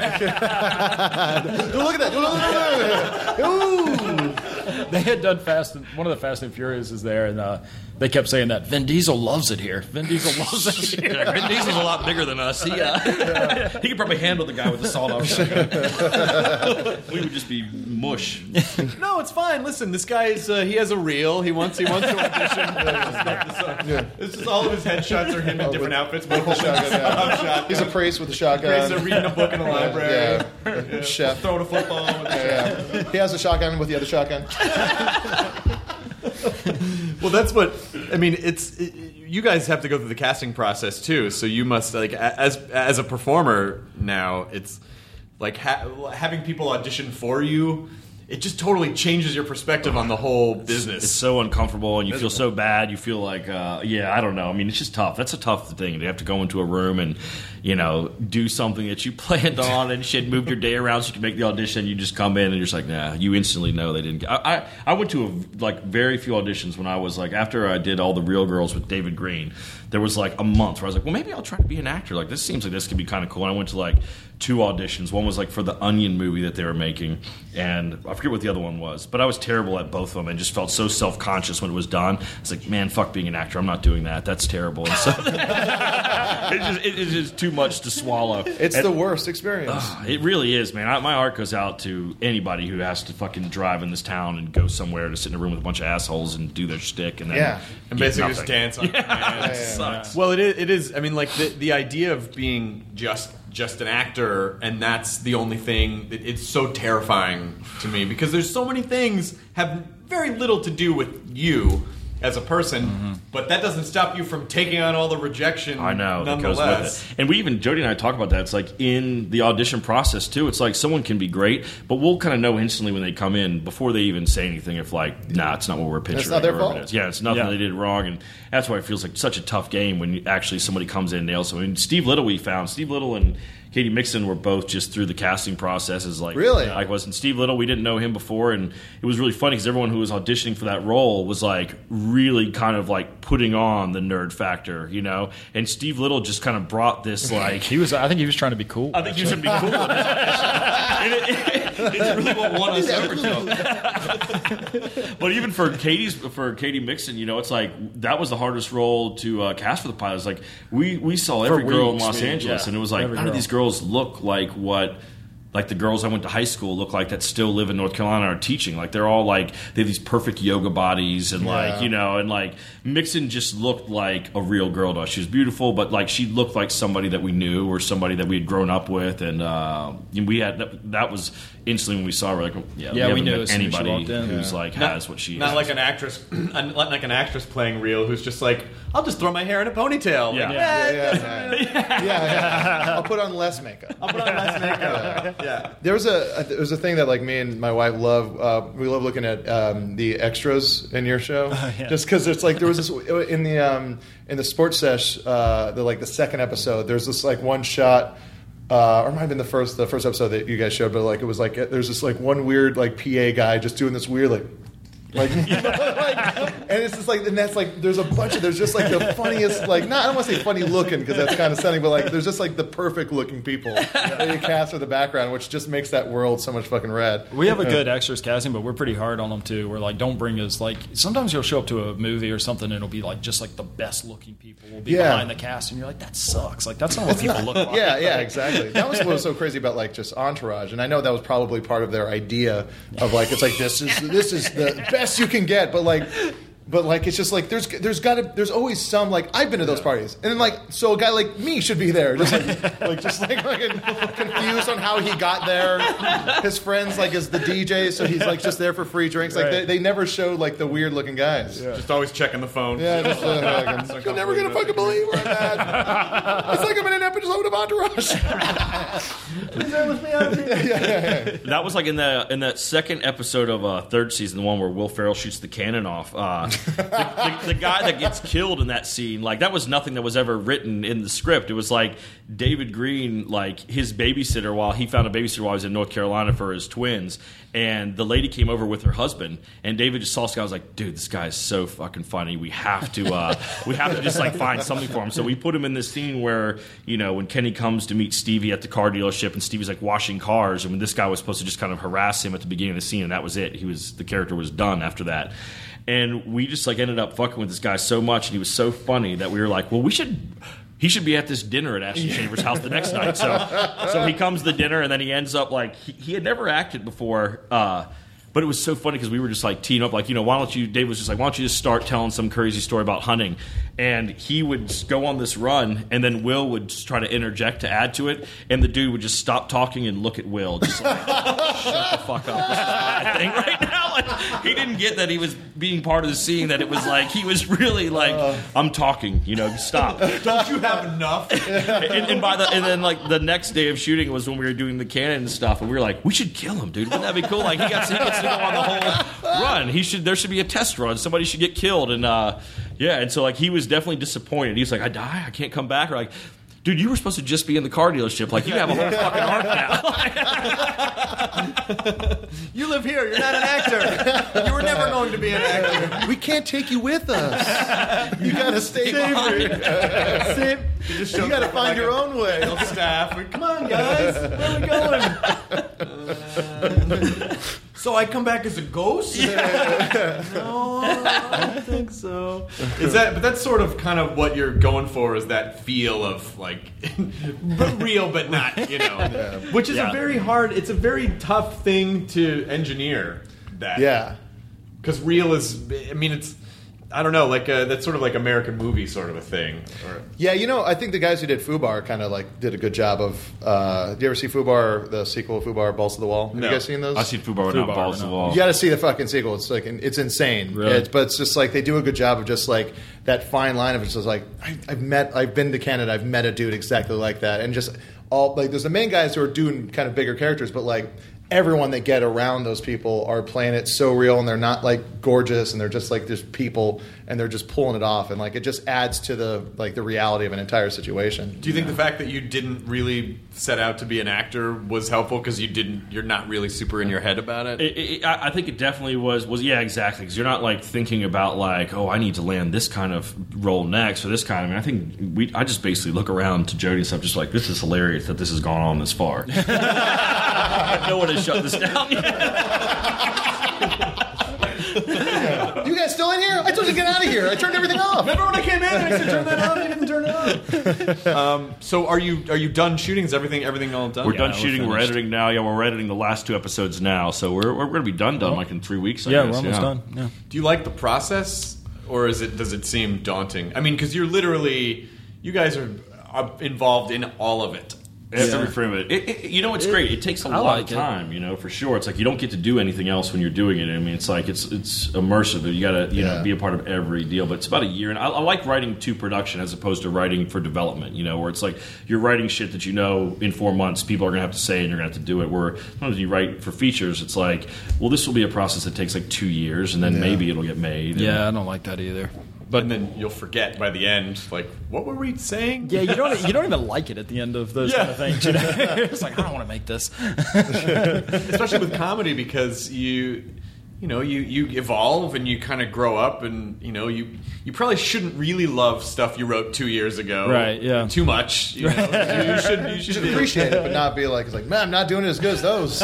at that. Look at that. Ooh. They had done Fast and one of the Fast and Furious is there, and uh, they kept saying that Vin Diesel loves it here. Vin Diesel loves it here. Yeah, Vin Diesel's a lot bigger than us. He, uh, he could probably handle the guy with the sawed-off shotgun. We would just be mush. No, it's fine. Listen, this guy's uh, he has a reel. He wants he wants to audition. Yeah. This is all of his headshots are him in different outfits. With With the shotgun, yeah. shotgun. He's a priest with a shotgun. Grace are reading a book in a library. Yeah. Yeah. Chef. Throwing a football. With the Yeah. He has a shotgun with the other shotgun. Well, that's what I mean. It's it, you guys have to go through the casting process too, so you must like a- as as a performer now. It's like ha- having people audition for you. It just totally changes your perspective on the whole business. It's so uncomfortable, and you feel so bad. You feel like, uh, yeah, I don't know. I mean, it's just tough. That's a tough thing. You have to go into a room and, you know, do something that you planned on and shit, moved your day around so you can make the audition. You just come in and you're just like, nah. You instantly know they didn't. Get, I, I I went to a, like very few auditions when I was like after I did all the Real Girls with David Green. There was like a month where I was like, well, maybe I'll try to be an actor. Like this seems like this could be kind of cool. And I went to like two auditions. One was like for the Onion movie that they were making, and I forget what the other one was. But I was terrible at both of them and just felt so self-conscious when it was done. I was like, man, fuck being an actor. I'm not doing that. That's terrible. And so it's just, it, it's just too much to swallow. It's And- the worst experience. uh, It really is, man. I, my heart goes out to anybody who has to fucking drive in this town and go somewhere to sit in a room with a bunch of assholes and do their shtick and then Yeah. and get basically nothing. just dance on Yeah, it. it sucks. Well, it is, it is. I mean, like the the idea of being just just an actor, and that's the only thing. It, it's so terrifying to me because there's so many things have very little to do with you as a person, Mm-hmm. but that doesn't stop you from taking on all the rejection. I know that goes nonetheless. with it. And we even Jody and I talk about that. It's like in the audition process too. It's like someone can be great, but we'll kind of know instantly when they come in before they even say anything. If like, nah, it's not what we're picturing. It's not their or whatever fault. it is. Yeah, it's nothing Yeah. they did wrong, and that's why it feels like such a tough game when you, actually somebody comes in and nails them. I mean, Steve Little, we found Steve Little and Katie Mixon were both just through the casting process. As like Really? I wasn't Steve Little. We didn't know him before, and it was really funny because everyone who was auditioning for that role was like really kind of like putting on the nerd factor, you know. And Steve Little just kind of brought this like He was. I think he was trying to be cool. I think you should be cool. In this and it, it, it's really what won us over. So. But even for Katie's, for Katie Mixon, you know, it's like that was the hardest role to uh, cast for the pilot. It's like we we saw every girl in weeks, Los we- Angeles, yeah, and it was like every none of girl. these girls look like what like the girls I went to high school look like that still live in North Carolina are teaching. Like they're all like they have these perfect yoga bodies and like Yeah. you know and like Mixon just looked like a real girl to us. She was beautiful, but like she looked like somebody that we knew or somebody that we had grown up with, and uh, we had that, that was instantly when we saw her like yeah, Yeah, we, we haven't knew met as soon as she anybody walked in. who's Yeah. like Not- has what she Not is. like an actress, not like an actress playing real who's just like, I'll just throw my hair in a ponytail. Yeah. Like, Yeah, Yeah, yeah, yeah. yeah, yeah. I'll put on less makeup. I'll put on less makeup. Yeah. There was a there was a thing that like me and my wife love. Uh, we love looking at um, the extras in your show, yeah. just because it's like there was this in the um, in the sports sesh, uh, the like the second episode. There's this like one shot. Uh, or it might have been the first the first episode that you guys showed, but like it was like there's this like one weird like P A guy just doing this weird like like, you know, like and it's just like and that's like there's a bunch of there's just like the funniest like not I don't want to say funny looking because that's kind of stunning, but like there's just like the perfect looking people that you cast for the background, which just makes that world so much fucking rad. We have a good extras casting, but we're pretty hard on them too. We're like, don't bring us like. Sometimes you'll show up to a movie or something, and it'll be like just like the best looking people will be Yeah. behind the cast, and you're like, that sucks. Like that's not what people look like. Yeah, yeah, exactly. That was what was so crazy about like just Entourage, and I know that was probably part of their idea of like it's like this is this is the best you can get, but like. But like it's just like there's there's got to there's always some like I've been to those parties and then like so a guy like me should be there just like like just like, like confused on how he got there. His friends like is the D J, so he's like just there for free drinks. Like they, they never showed like the weird looking guys. Yeah, Just always checking the phone. just, uh, like, you're never gonna fucking believe where I'm at. It's like I'm in an episode of Entourage. That was like in the in that second episode of uh, third season, the one where Will Ferrell shoots the cannon off. Uh, the, the, the guy that gets killed in that scene, like that was nothing that was ever written in the script. It was like David Green, like his babysitter, while he found a babysitter while he was in North Carolina for his twins, and the lady came over with her husband, and David just saw this guy. I was like, dude, this guy is so fucking funny. We have to, uh, we have to just like find something for him. So we put him in this scene where you know when Kenny comes to meet Stevie at the car dealership, and Stevie's like washing cars, and when this guy was supposed to just kind of harass him at the beginning of the scene, and that was it. He was the character was done after that. And we just like ended up fucking with this guy so much, and he was so funny that we were like, well, we should. He should be at this dinner at Ashton Chambers' house the next night. So, so he comes to the dinner, and then he ends up like he, he had never acted before. Uh, But it was so funny because we were just like teeing up, like, you know, why don't you, Dave was just like, why don't you just start telling some crazy story about hunting? And he would just go on this run, and then Will would just try to interject to add to it, and the dude would just stop talking and look at Will, just like, shut the fuck up. This is my thing right now. Like, he didn't get that he was being part of the scene, that it was like, he was really like, I'm talking, you know, stop. Don't you have enough? and, and by the and then like the next day of shooting was when we were doing the cannon and stuff, and we were like, we should kill him, dude. Wouldn't that be cool? Like he got he gets to go on the whole run. He should there should be a test run. Somebody should get killed, and uh, yeah, and so like he was definitely disappointed. He was like, I die, I can't come back. Or like, dude, you were supposed to just be in the car dealership. Like you have a whole fucking arc now. You live here. You're not an actor. You were never going to be an actor. We can't take you with us. You gotta stay behind. Save. You just You gotta find your own way. staff. We, Come on, guys. Where are we going? Uh, so I come back as a ghost? No, I don't think so. Is that? But that's sort of kind of what you're going for. Is that feel of like real, but not, you know, yeah. Which is Yeah. a very hard. It's a very tough thing to engineer. That Yeah. because real is. I mean, it's. I don't know, like a, that's sort of like American movie sort of a thing. Or, Yeah, you know, I think the guys who did Fubar kind of like did a good job of. Uh, do you ever see Fubar, the sequel of Fubar, Balls to the Wall? Have No. you guys seen those? I see Fubar without Fubar, balls to the no. wall. You got to see the fucking sequel. It's like it's insane. Really? It's, but it's just like they do a good job of just like that fine line of it's just like I, I've met, I've been to Canada, I've met a dude exactly like that, and just all like there's the main guys who are doing kind of bigger characters, but like everyone that get around those people are playing it so real, and they're not like gorgeous, and they're just like just people, and they're just pulling it off, and like it just adds to the like the reality of an entire situation. do you think the fact that you didn't really set out to be an actor was helpful because you didn't? You're not really super in your head about it. It, it, I I think it definitely was. Was yeah, exactly. Because you're not like thinking about like, oh, I need to land this kind of role next or this kind. I mean, I think we. I just basically look around to Jody and stuff, just like this is hilarious that this has gone on this far. No one has shut this down yet. You guys it's still in here? I told you to get out of here. I turned everything off. Remember when I came in and I said turn that on? You didn't turn it on. um, so are you are you done shooting? Is everything everything all done? We're Yeah, done we're shooting. We're finished. editing now. Yeah, we're editing the last two episodes now. So we're we're going to be done done like in three weeks. I Yeah, guess. we're almost yeah. done. Yeah. Do you like the process, or is it does it seem daunting? I mean, because you're literally you guys are, are involved in all of it. That's to reframe it. It, it. You know, it's great. It takes a I lot like of it. time. You know, for sure. It's like you don't get to do anything else when you're doing it. I mean, it's like it's it's immersive. You got to you Yeah. know be a part of every deal. But it's about a year, and I, I like writing to production as opposed to writing for development. You know, where it's like you're writing shit that you know in four months people are going to have to say, and you're going to have to do it. Where sometimes you write for features, it's like, well, this will be a process that takes like two years, and then Yeah. maybe it'll get made. Yeah, I don't like that either. But and then you'll forget by the end, like, what were we saying? Yeah, you don't you don't even like it at the end of those Yeah. kind of things. You know? It's like, I don't want to make this. Especially with comedy, because you you know you, you evolve and you kind of grow up, and you know you you probably shouldn't really love stuff you wrote two years ago, Right, yeah. too much. You, know? you, you should you You should should appreciate it, but not be like, it's like, man, I'm not doing it as good as those.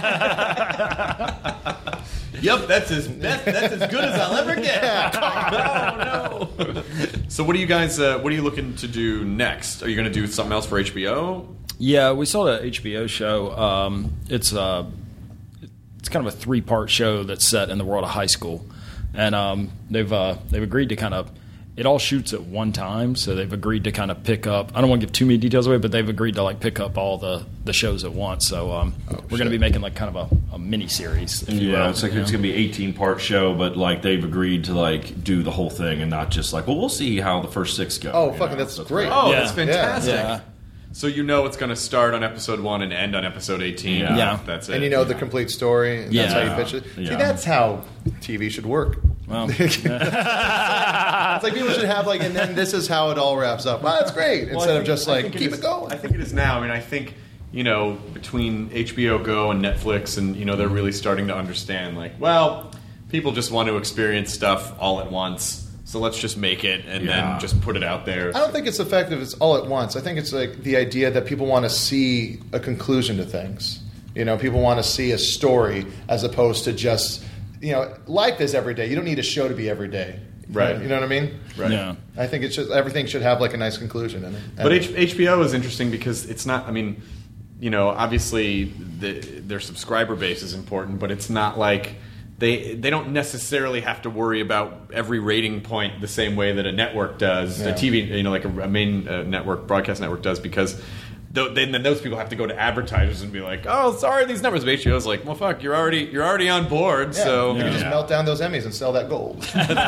Yep, that's as best, that's as good as I'll ever get. Oh no! So, what are you guys? Uh, what are you looking to do next? Are you going to do something else for H B O? Yeah, we saw the H B O show. Um, it's uh, it's kind of a three part show that's set in the world of high school, and um, they've uh, they've agreed to kind of. It all shoots at one time, so they've agreed to kind of pick up. I don't want to give too many details away, but they've agreed to like pick up all the, the shows at once. So um, we're going to be making like kind of a, a mini series. If you Yeah, will, it's like you it's know? gonna be eighteen part show, but like they've agreed to like do the whole thing and not just like, well, we'll see how the first six go. Oh, you fucking, know? that's So great. Oh, Yeah. that's fantastic. Yeah. So you know it's going to start on episode one and end on episode eighteen. Yeah. Yeah. That's it. And you know the complete story, and that's Yeah. how you pitch it. See, Yeah. that's how T V should work. Well, It's like people should have like, and then this is how it all wraps up. Well, that's great. Well, I Instead of think- just I like, think keep is- it going. I think it is now. I mean, I think, you know, between H B O Go and Netflix, and, you know, they're really starting to understand, like, well, people just want to experience stuff all at once. So let's just make it and Yeah. then just put it out there. I don't think it's effective. It's all at once. I think it's like the idea that people want to see a conclusion to things. You know, people want to see a story as opposed to just, you know, life is every day. You don't need a show to be every day. Right. You know what I mean? Right. yeah. I think it's just everything should have like a nice conclusion in it. But H- HBO is interesting because it's not, I mean, you know, obviously the, their subscriber base is important, but it's not like they they don't necessarily have to worry about every rating point the same way that a network does, Yeah. a T V, you know, like a, a main uh, network, broadcast network does, because th- then, then those people have to go to advertisers and be like, oh, sorry, these numbers. But H B O's like, well, fuck, you're already you're already on board, Yeah. so you can just melt down those Emmys and sell that gold.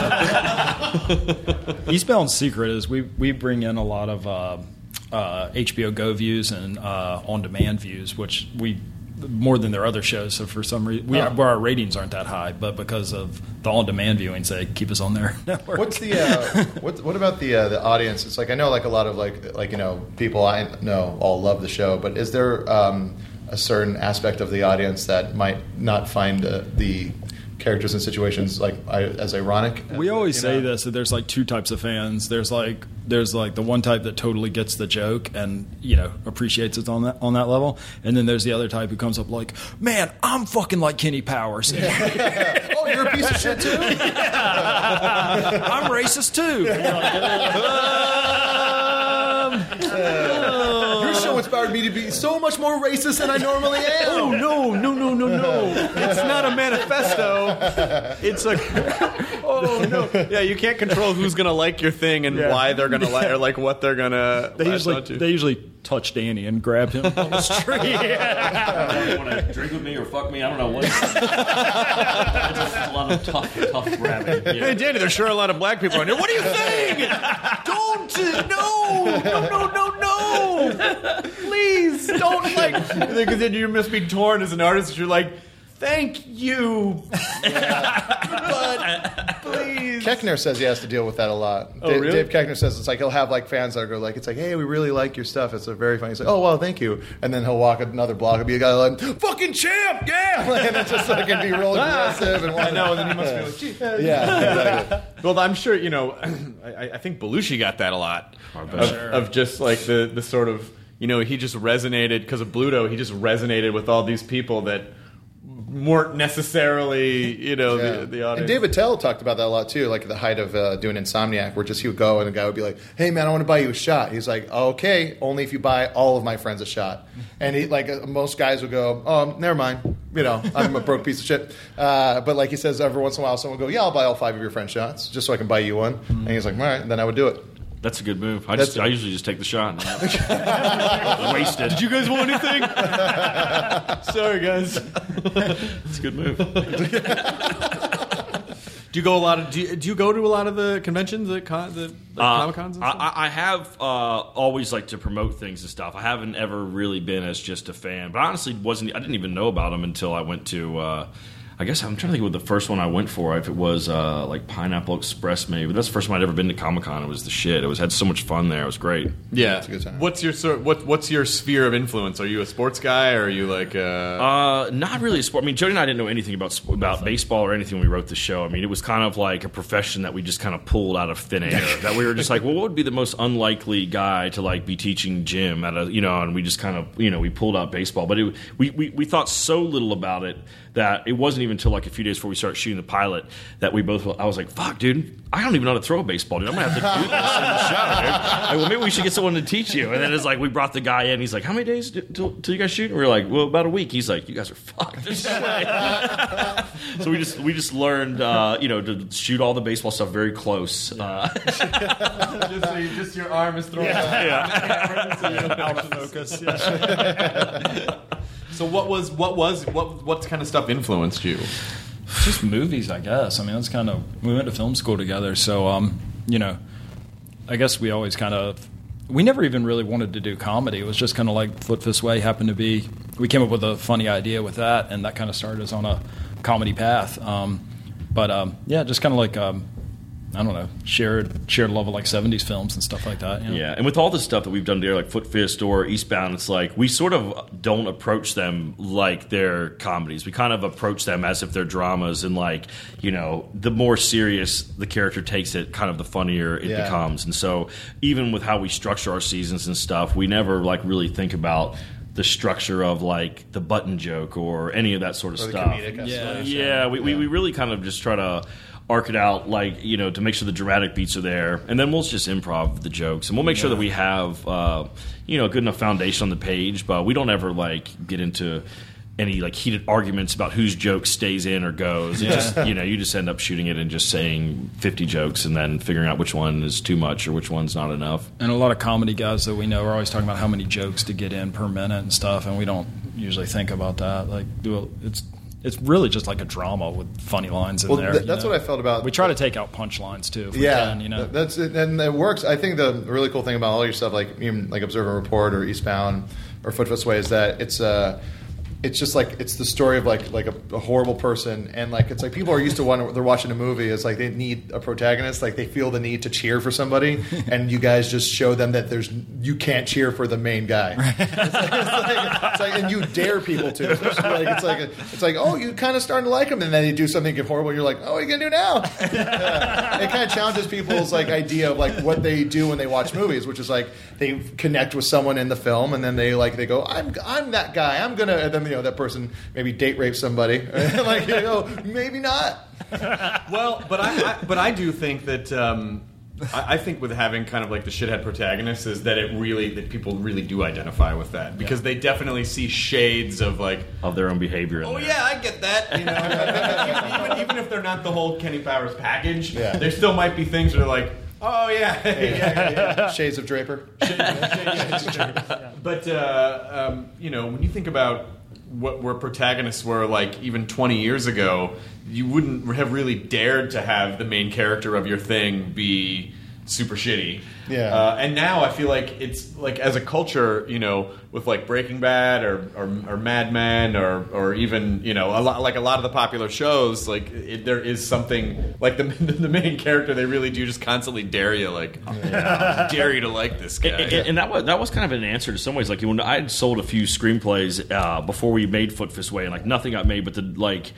Eastbound Secret is we we bring in a lot of uh, uh, H B O Go views and uh, on demand views, which we more than their other shows. So for some reason, we Oh. where our ratings aren't that high, but because of the on demand viewings, they keep us on their network. What's the uh, what? What about the uh, the audience? It's like I know like a lot of like like you know people I know all love the show, but is there um, a certain aspect of the audience that might not find uh, the characters and situations like I, as ironic? We always You say know? this that there's like two types of fans. There's like there's like the one type that totally gets the joke and you know appreciates it on that on that level, and then there's the other type who comes up like, man, I'm fucking like Kenny Powers. Oh, you're a piece of shit too. I'm racist too. Your show inspired me to be so much more racist than I normally am. Oh no, no, no, no, no! It's not a manifesto. It's a. Oh no! Yeah, you can't control who's gonna like your thing and Yeah. why they're gonna like, or like what they're gonna. They latch usually onto. they usually touch Danny and grab him on the street. You want to drink with me or fuck me? I don't know what. It's just a lot of tough, tough grabbing. Yeah. Hey, Danny, there's sure a lot of black people on here. What are you saying? Don't! No! No! No! No! No! Please don't like. Because then you must be torn as an artist. You're like, thank you, but please. Keckner says he has to deal with that a lot. Oh, Dave, really? Dave Keckner says it's like he'll have like fans that go like, it's like, hey, we really like your stuff. It's a very funny. He's like, oh well, thank you. And then he'll walk another block and be a guy like, fucking champ, yeah. And it's just like it'd be real aggressive and I know, and then you must be like, gee. yeah, exactly. Well, I'm sure you know. I, I think Belushi got that a lot of, of just like the the sort of you know he just resonated because of Bluto. He just resonated with all these people that weren't necessarily, you know, Yeah. the, the audience. And David Tell talked about that a lot too, like at the height of uh, doing Insomniac, where just he would go and the guy would be like, "Hey man, I want to buy you a shot." He's like, "Okay, only if you buy all of my friends a shot." And he like uh, most guys would go, "Oh, never mind, you know, I'm a broke piece of shit." Uh, but like he says, every once in a while, someone would go, "Yeah, I'll buy all five of your friends shots just so I can buy you one." And he's like, "All right," and then I would do it. That's a good move. I, That's just, I usually just take the shot. Wasted. Did you guys want anything? Sorry, guys. It's a good move. Do you go a lot of? Do you, do you go to a lot of the conventions, the, con, the, the Uh, Comic Cons? And stuff? I, I have uh, always liked to promote things and stuff. I haven't ever really been as just a fan, but honestly, wasn't I didn't even know about them until I went to. Uh, I guess I'm trying to think what the first one I went for. If it was uh, like Pineapple Express, maybe. But that's the first time I'd ever been to Comic Con. It was the shit. It was had so much fun there. It was great. Yeah, It's a good time. What's your sort? What What's your sphere of influence? Are you a sports guy, or are you like? Uh... Uh, not really a sport. I mean, Jody and I didn't know anything about sp- about baseball or anything when we wrote the show. I mean, it was kind of like a profession that we just kind of pulled out of thin air. That we were just like, well, what would be the most unlikely guy to like be teaching gym at a, you know? And we just kind of, you know, we pulled out baseball, but it, we, we we thought so little about it that it wasn't even until like a few days before we started shooting the pilot that we both. I was like, fuck, dude, I don't even know how to throw a baseball, dude. I'm gonna have to do this in the shower, dude. Like, well, maybe we should get someone to teach you. And then it's like we brought the guy in. He's like, how many days till, till you guys shoot? And we were like, well, about a week. He's like, you guys are fucked. So we just we just learned, uh, you know, to shoot all the baseball stuff very close. Uh, just, so you, just your arm is thrown Out of focus. Yeah. So what was what was what what kind of stuff influenced you? Just movies, I guess. I mean, that's kind of we went to film school together, so um, you know, I guess we always kind of we never even really wanted to do comedy. It was just kind of like Foot Fist Way happened to be. We came up with a funny idea with that, and that kind of started us on a comedy path. Um, but um, yeah, just kind of like um, I don't know, shared shared love of like seventies films and stuff like that. You know? Yeah, and with all the stuff that we've done there, like Foot Fist or Eastbound, it's like we sort of don't approach them like they're comedies. We kind of approach them as if they're dramas, and like, you know, the more serious the character takes it, kind of the funnier it Yeah. becomes. And so even with how we structure our seasons and stuff, we never like really think about the structure of like the button joke or any of that sort of Or the stuff. comedic Yeah. escalation. Yeah, we, we, we really kind of just try to arc it out, like, you know, to make sure the dramatic beats are there, and then we'll just improv the jokes, and we'll make sure that we have, uh, you know, a good enough foundation on the page, but we don't ever like get into any like heated arguments about whose joke stays in or goes. It just, you know, you just end up shooting it and just saying fifty jokes and then figuring out which one is too much or which one's not enough. And a lot of comedy guys that we know are always talking about how many jokes to get in per minute and stuff, and we don't usually think about that. Like, well, it's it's really just like a drama with funny lines in Well, there. th- you that's know? what I felt about- We try to take out punchlines too. If we Yeah, can, you know. th- that's it, and it works. I think the really cool thing about all your stuff, like even like Observe and Report or Eastbound or Foot Fist Way, is that it's uh, it's just like it's the story of like like a, a horrible person, and like it's like people are used to when they're watching a movie, it's like they need a protagonist, like they feel the need to cheer for somebody, and you guys just show them that there's you can't cheer for the main guy. It's like, it's like, it's like, and you dare people to. It's like it's like a, it's like oh, you kind of starting to like him, and then they do something horrible, and you're like, oh, what are you gonna do now? Yeah. It kind of challenges people's like idea of like what they do when they watch movies, which is like they connect with someone in the film, and then they like they go, I'm I'm that guy. I'm gonna, and then you know that person maybe date rape somebody. Like you know, maybe not. Well, but I, I but I do think that um, I, I think with having kind of like the shithead protagonist is that it really that people really do identify with that because they definitely see shades of like Of their own behavior in oh there. yeah I get that you know even, even if they're not the whole Kenny Powers package Yeah. there still might be things where they're like oh yeah yeah, yeah, yeah. Shades of Draper. But uh, um, you know, when you think about what where protagonists were like even twenty years ago, you wouldn't have really dared to have the main character of your thing be super shitty. Yeah. Uh, and now I feel like it's like as a culture, you know, with like Breaking Bad or or, or Mad Men or or even you know a lot like a lot of the popular shows, like it, there is something like the the main character. They really do just constantly dare you, like yeah. dare you to like this guy. And, and- and that was that was kind of an answer to some ways. Like when I had sold a few screenplays uh, before we made Foot Fist Way, and like nothing got made, but the like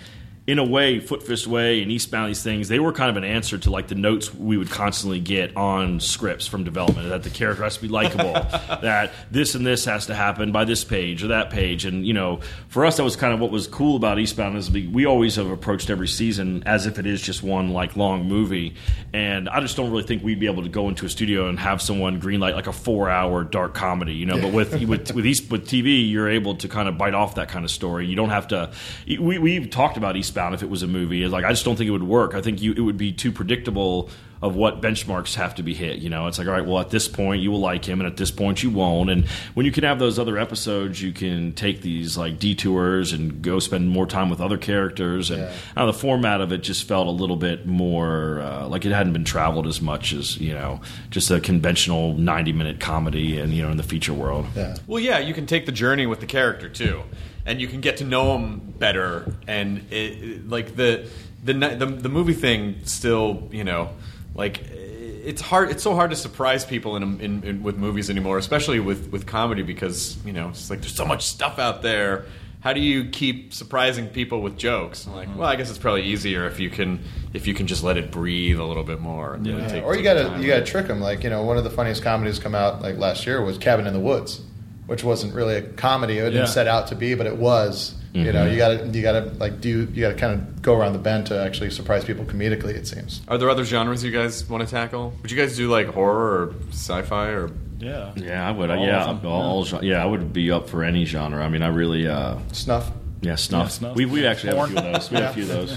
in a way, Foot Fist Way and Eastbound, these things, they were kind of an answer to like the notes we would constantly get on scripts from development, that the character has to be likable, that this and this has to happen by this page or that page. And, you know, for us, that was kind of what was cool about Eastbound is we, we always have approached every season as if it is just one like long movie. And I just don't really think we'd be able to go into a studio and have someone greenlight like a four-hour dark comedy, you know. But with with with, East, with T V, you're able to kind of bite off that kind of story. You don't have to. We we've talked about Eastbound. If it was a movie, it's like I just don't think it would work. I think you it would be too predictable of what benchmarks have to be hit. You know, it's like, all right, well, at this point you will like him, and at this point you won't. And when you can have those other episodes, you can take these like detours and go spend more time with other characters. And Yeah. I don't know, the format of it just felt a little bit more uh, like it hadn't been traveled as much as, you know, just a conventional ninety minute comedy and, you know, in the feature world. Yeah. Well, yeah, you can take the journey with the character too, and you can get to know him better. And it, it, like the, the the the movie thing, still, you know, like it's hard. It's so hard to surprise people in, in, in with movies anymore, especially with, with comedy, because you know it's like there's so much stuff out there. How do you keep surprising people with jokes? I'm like, well, I guess it's probably easier if you can if you can just let it breathe a little bit more. And really Yeah. take, Or you take gotta time. you gotta trick them. Like, you know, one of the funniest comedies come out like last year was Cabin in the Woods, which wasn't really a comedy. It didn't Yeah. set out to be, but it was. You know, you gotta you gotta like do you gotta kind of go around the bend to actually surprise people comedically. It seems. Are there other genres you guys want to tackle? Would you guys do like horror or sci-fi or? Yeah. Yeah, I would. All yeah, of them, all, all gen- yeah, I would be up for any genre. I mean, I really. Uh, Snuff. Yeah, snuff. Yeah, snuff. We we actually have a few of those. We have a few of those.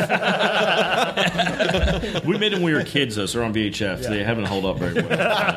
Yeah. We made them when we were kids, though. So they're on V H F. So they haven't held up very well.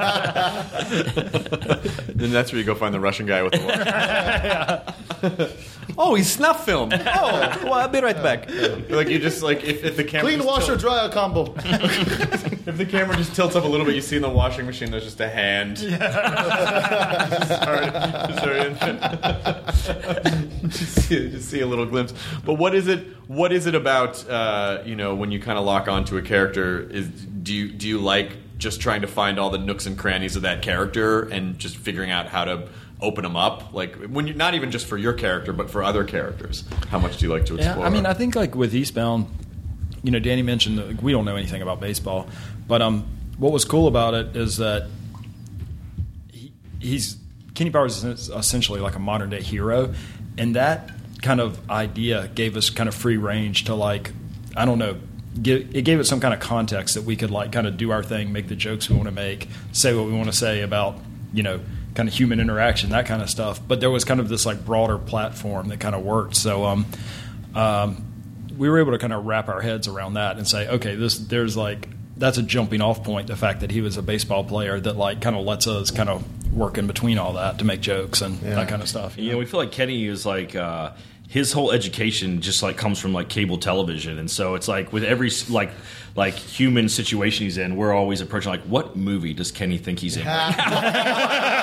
Then that's where you go find the Russian guy with the watch. Oh, he's snuff film. Oh, well, I'll be right back. Like you just like if, if the camera Clean just washer tilt- dryer combo. if the camera just tilts up a little bit, you see in the washing machine there's just a hand. Sorry, sorry. just, see, just see a little glimpse. But what is it? What is it about? Uh, you know, when you kind of lock onto a character, is do you do you like just trying to find all the nooks and crannies of that character and just figuring out how to open them up, like when you're not even just for your character but for other characters? How much do you like to explore? Yeah, I mean, I think like with Eastbound, you know, Danny mentioned that like, we don't know anything about baseball, but um, what was cool about it is that he, he's Kenny Powers is essentially like a modern day hero, and that kind of idea gave us kind of free range to like, I don't know, give, it gave it some kind of context that we could like kind of do our thing, make the jokes we want to make, say what we want to say about, you know, kind of human interaction, that kind of stuff. But there was kind of this like broader platform that kind of worked. So um, um, we were able to kind of wrap our heads around that and say, okay, this there's like that's a jumping off point. The fact that he was a baseball player that like kind of lets us kind of work in between all that to make jokes and Yeah. that kind of stuff. You know, we feel like Kenny is like uh, his whole education just like comes from like cable television, and so it's like with every like like human situation he's in, we're always approaching like, what movie does Kenny think he's in? Right now?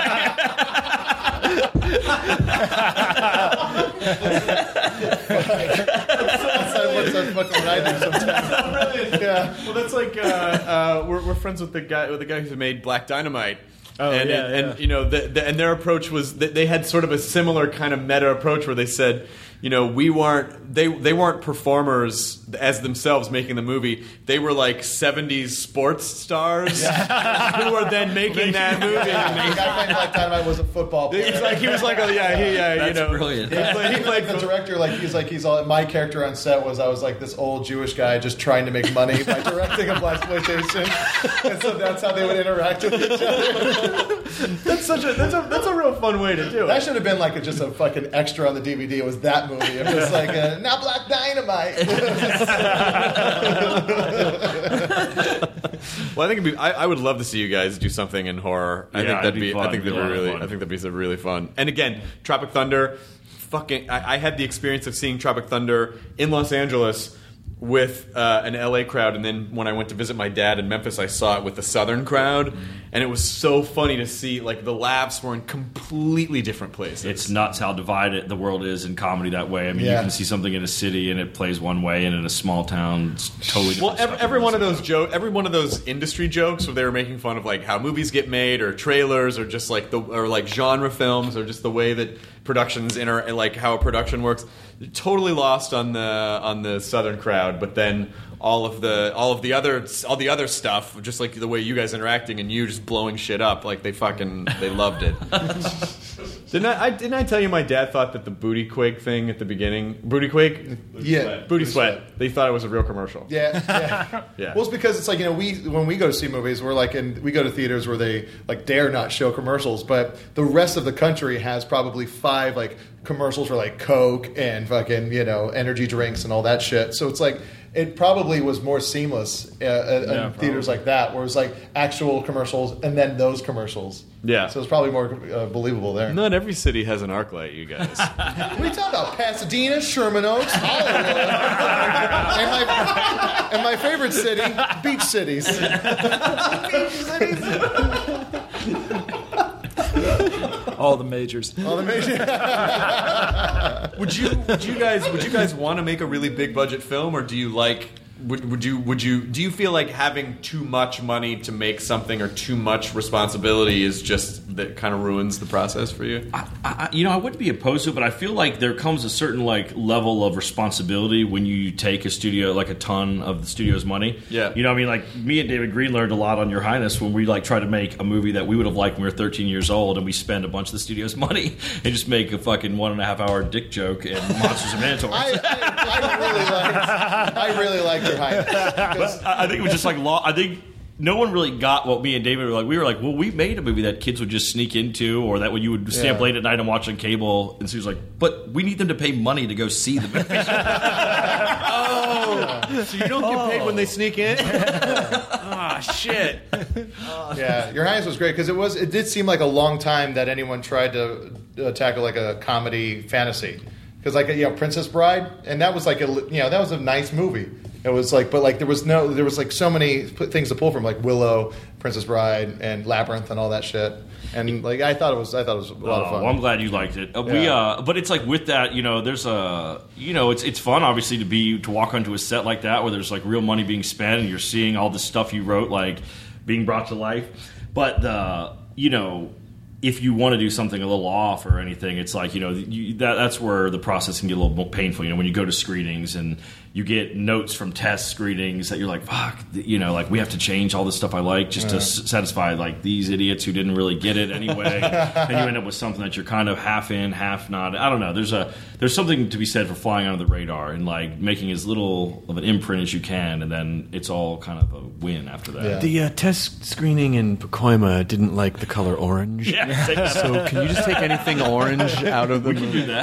That's that's fucking what I do sometimes. Brilliant. Yeah. Well, that's like uh, uh, we're, we're friends with the guy with the guy who made Black Dynamite. Oh, and, yeah, and yeah. you know, the, the, and their approach was that they had sort of a similar kind of meta approach where they said, you know, we weren't they they weren't performers as themselves making the movie. They were like seventies sports stars who were then making that movie. The guy playing Black Dynamite was a football player. It's like he was like, oh yeah, he, yeah, That's you know, brilliant. He played, he played the director, like he's like he's all. My character on set was I was like this old Jewish guy just trying to make money by directing a blaxploitation, and so that's how they would interact with each other. That's such a that's a that's a real fun way to do it. That should have been like a, just a fucking extra on the D V D. It was that movie. It was like a, now Black Dynamite. Well, I think it'd be, I, I would love to see you guys do something in horror. I Yeah, think that'd it'd be be. fun. I think that'd It'd be be a lot of really. fun. I think that'd be so really fun. And again, Tropic Thunder. Fucking. I, I had the experience of seeing Tropic Thunder in Los Angeles with uh, an L A crowd, and then when I went to visit my dad in Memphis, I saw it with the Southern crowd, and it was so funny to see. Like the laughs were in completely different places. It's nuts how divided the world is in comedy that way. I mean, Yeah. you can see something in a city and it plays one way, and in a small town, it's totally different. Well, every, stuff. every one of those joke, every one of those industry jokes where they were making fun of like how movies get made, or trailers, or just like the or like genre films, or just the way that productions inter like how a production works. Totally lost on the on the Southern crowd, but then all of the all of the other all the other stuff, just like the way you guys interacting and you just blowing shit up, like they fucking they loved it. Didn't I, I didn't I tell you my dad thought that the booty quake thing at the beginning, booty quake, yeah, sweat. booty sweat, sweat, they thought it was a real commercial. Yeah, yeah, yeah. Well, it's because it's like, you know, we when we go to see movies, we're like, in we go to theaters where they like dare not show commercials, but the rest of the country has probably five like commercials for like Coke and fucking, you know, energy drinks and all that shit. So it's like, it probably was more seamless uh, yeah, in theaters like that, where it was like actual commercials and then those commercials. Yeah. So it's probably more uh, believable there. Not every city has an arc light, you guys. What are you talking about? Pasadena, Sherman Oaks, Hollywood. and, my, and my favorite city, beach cities. Beach cities. All the majors. All the majors. would you would you guys would you guys want to make a really big budget film, or do you like would would you would you do you feel like having too much money to make something or too much responsibility is just that kind of ruins the process for you? I, I, you know, I wouldn't be opposed to it, but I feel like there comes a certain like level of responsibility when you take a studio like a ton of the studio's money. Yeah, you know, I mean, like me and David Green learned a lot on Your Highness when we like tried to make a movie that we would have liked when we were thirteen years old, and we spend a bunch of the studio's money and just make a fucking one and a half hour dick joke and Monsters and Minotaurs. I, I, I really liked. I really liked Your Highness. But I think it was just like law. I think no one really got what me and David were like. We were like, well, we made a movie that kids would just sneak into, or that when you would stay up Yeah. late at night and watch on cable. And so he was like, but we need them to pay money to go see the movie. Oh, so you don't get paid when they sneak in? Ah, oh, shit. Yeah, Your Highness was great because it was. It did seem like a long time that anyone tried to uh, tackle like a comedy fantasy. Because like you know, Princess Bride, and that was like a you know that was a nice movie. It was like, but like there was no, there was like so many things to pull from, like Willow, Princess Bride, and Labyrinth, and all that shit. And like I thought it was, I thought it was a lot Oh, of fun. well, I'm glad you liked it. Uh, Yeah. We, uh, but it's like with that, you know, there's a, you know, it's it's fun obviously to be to walk onto a set like that where there's like real money being spent and you're seeing all the stuff you wrote like being brought to life. But the, you know, if you want to do something a little off or anything, it's like, you know, you, that that's where the process can get a little more painful. You know, when you go to screenings and you get notes from test screenings that you're like, fuck, you know, like we have to change all this stuff I like just Yeah. to s- satisfy like these idiots who didn't really get it anyway. Then you end up with something that you're kind of half in, half not. I don't know. There's a there's something to be said for flying under the radar and like making as little of an imprint as you can, and then it's all kind of a win after that. Yeah. The uh, test screening in Pacoima didn't like the color orange. Yeah, take that. So can you just take anything orange out of the We can do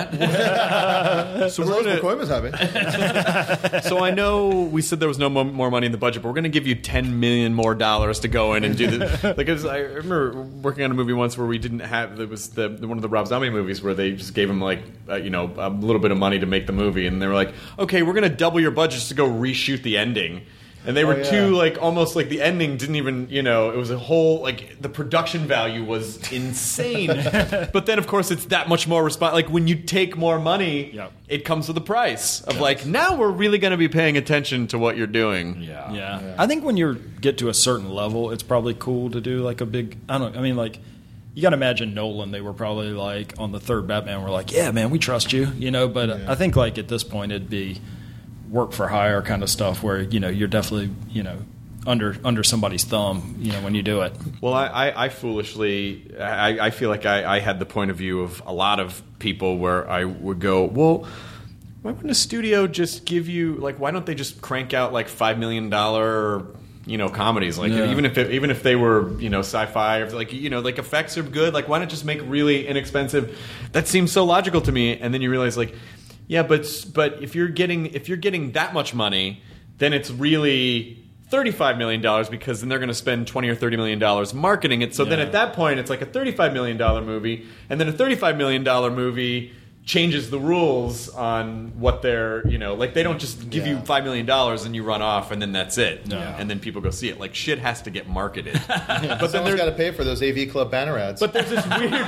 that. So As we're long as gonna, McCoy was happy. So I know we said there was no mo- more money in the budget, but we're going to give you ten million more dollars to go in and do the. Like, it was, I remember working on a movie once where we didn't have. It was the one of the Rob Zombie movies where they just gave him like uh, you know a little bit of money to make the movie, and they were like, okay, we're going to double your budget just to go reshoot the ending. And they were Oh, yeah. too, like, almost like the ending didn't even, you know, it was a whole, like, the production value was insane. But then, of course, it's that much more response. Like, when you take more money, Yep. it comes with a price of, like, now we're really going to be paying attention to what you're doing. Yeah. Yeah. I think when you get to a certain level, it's probably cool to do like a big. I don't. I mean, like you got to imagine Nolan. They were probably like on the third Batman. We're like, yeah, man, we trust you, you know. But Yeah. I think like at this point, it'd be work for hire kind of stuff where you know you're definitely you know under under somebody's thumb, you know, when you do it. Well, I, I, I foolishly, I, I feel like I, I had the point of view of a lot of people where I would go, well, why wouldn't a studio just give you, like, why don't they just crank out like five million dollars, you know, comedies? Like, Yeah. even if it, even if they were, you know, sci-fi, or like, you know, like effects are good, like, why not just make really inexpensive? That seems so logical to me. And then you realize, like, yeah, but but if you're getting if you're getting that much money, then it's really thirty-five million dollars, because then they're going to spend twenty or thirty million dollars marketing it. So then Yeah. at that point, it's like a thirty-five million dollars movie, and then a thirty-five million dollars movie changes the rules on what they're, you know, like they don't just give Yeah. you five million dollars and you run off and then that's it. No. And then people go see it. Like, shit has to get marketed. But then Someone's there's got to pay for those A V Club banner ads. but there's this weird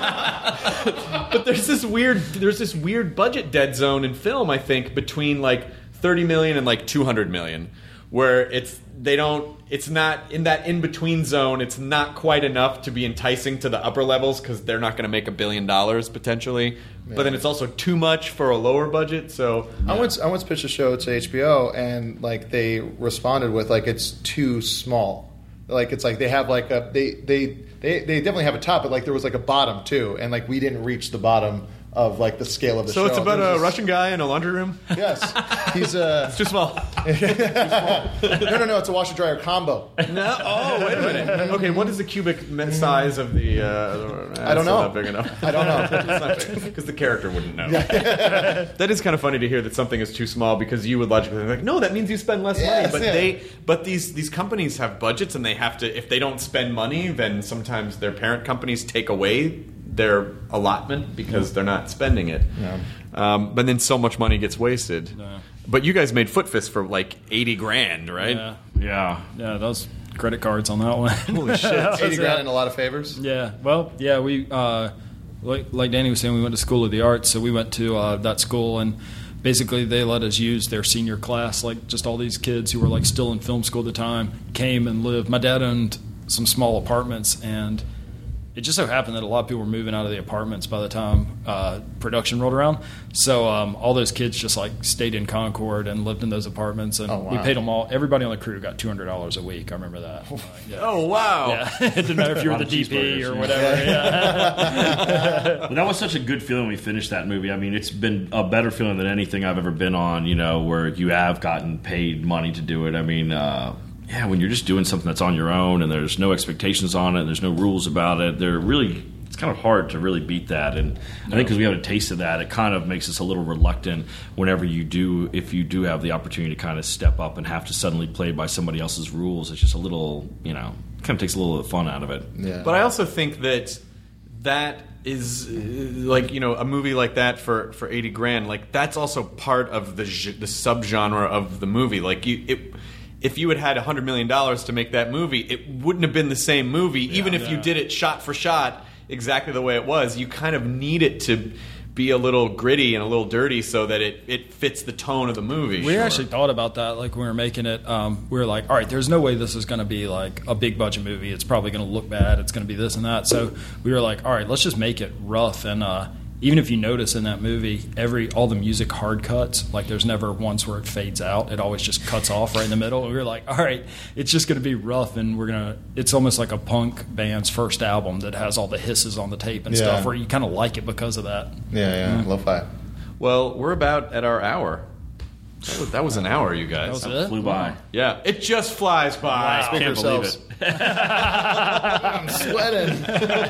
but there's this weird there's this weird budget dead zone in film, I think, between like thirty million and like two hundred million, where it's they don't it's not in that in between zone. It's not quite enough to be enticing to the upper levels because they're not going to make a billion dollars potentially. Yeah. But then it's also too much for a lower budget. So yeah. I once I once pitched a show to H B O and like they responded with like it's too small. Like it's like they have like a they they they, they definitely have a top, but like there was like a bottom too, and like we didn't reach the bottom of like the scale of the so show. So it's about a just, Russian guy in a laundry room? Yes. He's uh It's too small. too small. No, no, no, it's a washer dryer combo. No? Oh, wait a minute. Okay, what is the cubic size of the uh I don't know. Not big enough. I don't know. Because the character wouldn't know. That is kind of funny to hear that something is too small because you would logically think like, no, that means you spend less yes, money. But yeah. they but these these companies have budgets and they have to if they don't spend money, then sometimes their parent companies take away their allotment because they're not spending it. Yeah. Um, but then so much money gets wasted. No. But you guys made Foot Fist for like eighty grand, right? Yeah, Yeah. yeah, those credit cards on that one. Holy shit. eighty grand and a lot of favors. Yeah, well, yeah, we uh, like like Danny was saying, we went to School of the Arts, so we went to uh, that school, and basically they let us use their senior class. Like just all these kids who were like still in film school at the time came and lived. My dad owned some small apartments, and it just so happened that a lot of people were moving out of the apartments by the time uh, production rolled around. So um, all those kids just like stayed in Concord and lived in those apartments, and oh, wow. we paid them all. Everybody on the crew got two hundred dollars a week. I remember that. Uh, yeah. Oh, wow. Yeah, it didn't matter if you were the D P or whatever. Yeah. Well, that was such a good feeling when we finished that movie. I mean, it's been a better feeling than anything I've ever been on, you know, where you have gotten paid money to do it. I mean, uh, yeah, when you're just doing something that's on your own and there's no expectations on it, and there's no rules about it, they're really it's kind of hard to really beat that. And I think because we have a taste of that, it kind of makes us a little reluctant whenever you do, if you do have the opportunity to kind of step up and have to suddenly play by somebody else's rules. It's just a little, you know, kind of takes a little of the fun out of it. Yeah. But I also think that that is uh, like, you know, a movie like that for, for eighty grand, like that's also part of the the subgenre of the movie. Like you it if you had had one hundred million dollars to make that movie, it wouldn't have been the same movie. Yeah, even if yeah. you did it shot for shot exactly the way it was. You kind of need it to be a little gritty and a little dirty so that it, it fits the tone of the movie. We sure. actually thought about that. Like when we were making it, um, we were like, all right, there's no way this is going to be like a big budget movie. It's probably going to look bad. It's going to be this and that. So we were like, all right, let's just make it rough. And uh, even if you notice in that movie, every all the music hard cuts, like there's never once where it fades out. It always just cuts off right in the middle. And we were like, all right, it's just going to be rough, and we're gonna. It's almost like a punk band's first album that has all the hisses on the tape and yeah. stuff, where you kind of like it because of that. Yeah, yeah, Mm-hmm. lo-fi. Well, we're about at our hour. That was, that was an hour, you guys. That was it? Flew by. Yeah, it just flies by. Speak for Can't believe yourselves. it. I'm sweating.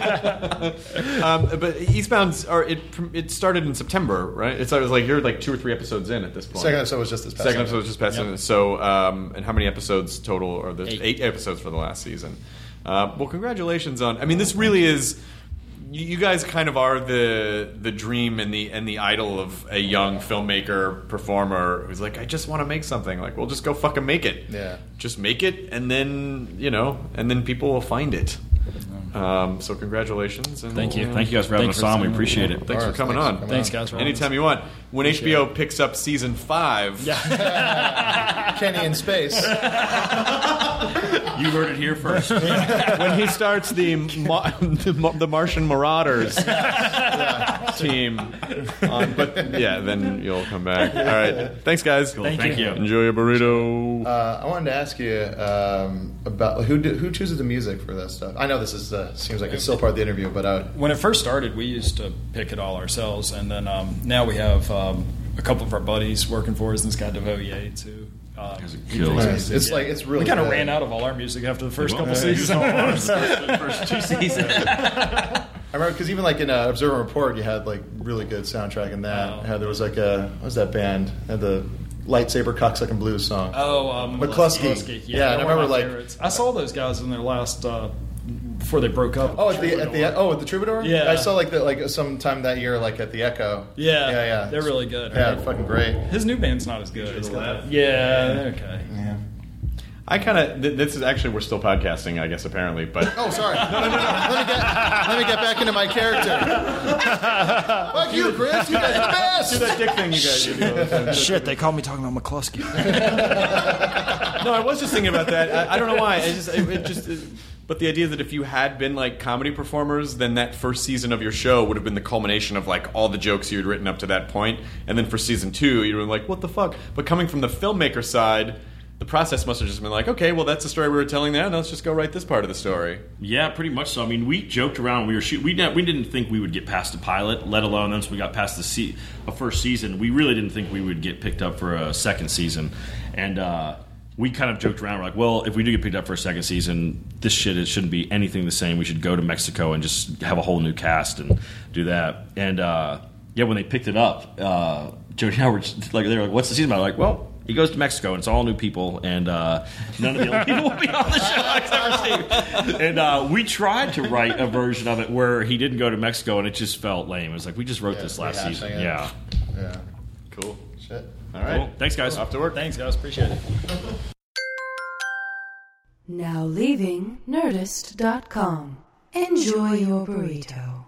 Um, but Eastbound, or it it started in September, right? It's, it was like you're like two or three episodes in at this point. Second episode was just this past Second Sunday. episode was just past. Yep. So, um, and how many episodes total? Or there's Eight. eight episodes for the last season. Uh, well, congratulations on. I mean, this really is. You you guys kind of are the the dream and the and the idol of a young filmmaker performer who's like, I just want to make something. Like, well, just go fucking make it. Yeah. Just make it, and then you know, and then people will find it. Um, so congratulations. And Thank you. we'll- Thank you guys for having Thanks us for on. We saying appreciate that. it. Thanks for Of course, coming thanks on. for coming Thanks, guys. For having Anytime us. you want. When H B O picks up season five, Kenny in space. You heard it here first. when he starts the Ma- the, Ma- the Martian Marauders team, on, but yeah, then you'll come back. All right, thanks, guys. Cool. Thank, you. Enjoy your burrito. Uh, I wanted to ask you um, about who do, who chooses the music for that stuff. I know this is uh, seems like it's still part of the interview, but uh, When it first started, we used to pick it all ourselves, and then um, now we have um, a couple of our buddies working for us. This guy DeVoe Yates, who uh, he killer. brings Nice. music. It's like- it's really we kind of good. ran out of all our music after the first Well, couple yeah. seasons. the first two seasons. I remember because even like in uh, Observer Report, you had like really good soundtrack in that. Oh. How there was like a what was that band? Had the lightsaber cocksucking blues song. Oh, um, McCluskey. Yeah, Yeah, they're and I one of remember, my like- favorites. I saw those guys in their last uh, before they broke up. Oh, at the at the oh at the Troubadour. Yeah. I saw like the like sometime that year like at the Echo. Yeah, yeah, yeah. they're really good. Yeah, fucking great. His new band's not as good. It's got Left. that- yeah, they're okay. Yeah. I kind of. Th- this is actually we're still podcasting, I guess. Apparently, but Oh, sorry. No, no, no. Let me get, let me get back into my character. Fuck you, Chris. You guys are the best. do that dick thing you guys do all the time. Shit, they called me talking about McCluskey. No, I was just thinking about that. I, I don't know why. I just, it, it just. It, but the idea that if you had been like comedy performers, then that first season of your show would have been the culmination of like all the jokes you had written up to that point, and then for season two, you were like, what the fuck? But coming from the filmmaker side, the process must have just been like, okay, well, that's the story we were telling there. Now let's just go write this part of the story. Yeah, pretty much so. I mean, we joked around. We were shoot. We didn't, we didn't think we would get past the pilot, let alone once we got past the se- a first season. We really didn't think we would get picked up for a second season, and uh, we kind of joked around. We're like, well, if we do get picked up for a second season, this shit it shouldn't be anything the same. We should go to Mexico and just have a whole new cast and do that. And uh, yeah, when they picked it up, uh, Jody and I were just, like, they were like, "What's the season about?" Like, well. He goes to Mexico, and it's all new people, and uh, none of the old people will be on the show except for Steve. And uh, we tried to write a version of it where he didn't go to Mexico, and it just felt lame. It was like, we just wrote Yeah, this last rehashing season. it. Yeah. Yeah. Cool. Shit. All right. Cool. Thanks, guys. Off to work. Thanks, guys. Appreciate it. Now leaving Nerdist dot com. Enjoy your burrito.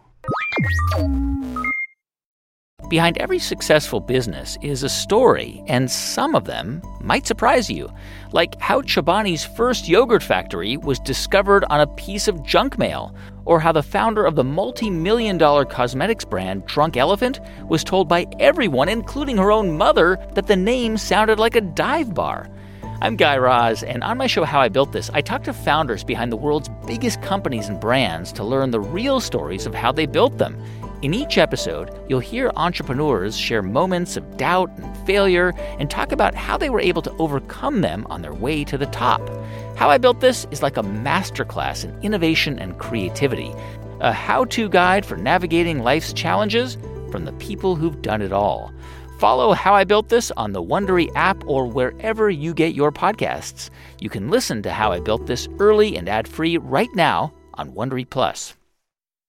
Behind every successful business is a story, and some of them might surprise you. Like how Chobani's first yogurt factory was discovered on a piece of junk mail, or how the founder of the multi-million dollar cosmetics brand Drunk Elephant was told by everyone, including her own mother, that the name sounded like a dive bar. I'm Guy Raz, and on my show How I Built This, I talk to founders behind the world's biggest companies and brands to learn the real stories of how they built them. In each episode, you'll hear entrepreneurs share moments of doubt and failure and talk about how they were able to overcome them on their way to the top. How I Built This is like a masterclass in innovation and creativity, a how-to guide for navigating life's challenges from the people who've done it all. Follow How I Built This on the Wondery app or wherever you get your podcasts. You can listen to How I Built This early and ad-free right now on Wondery Plus.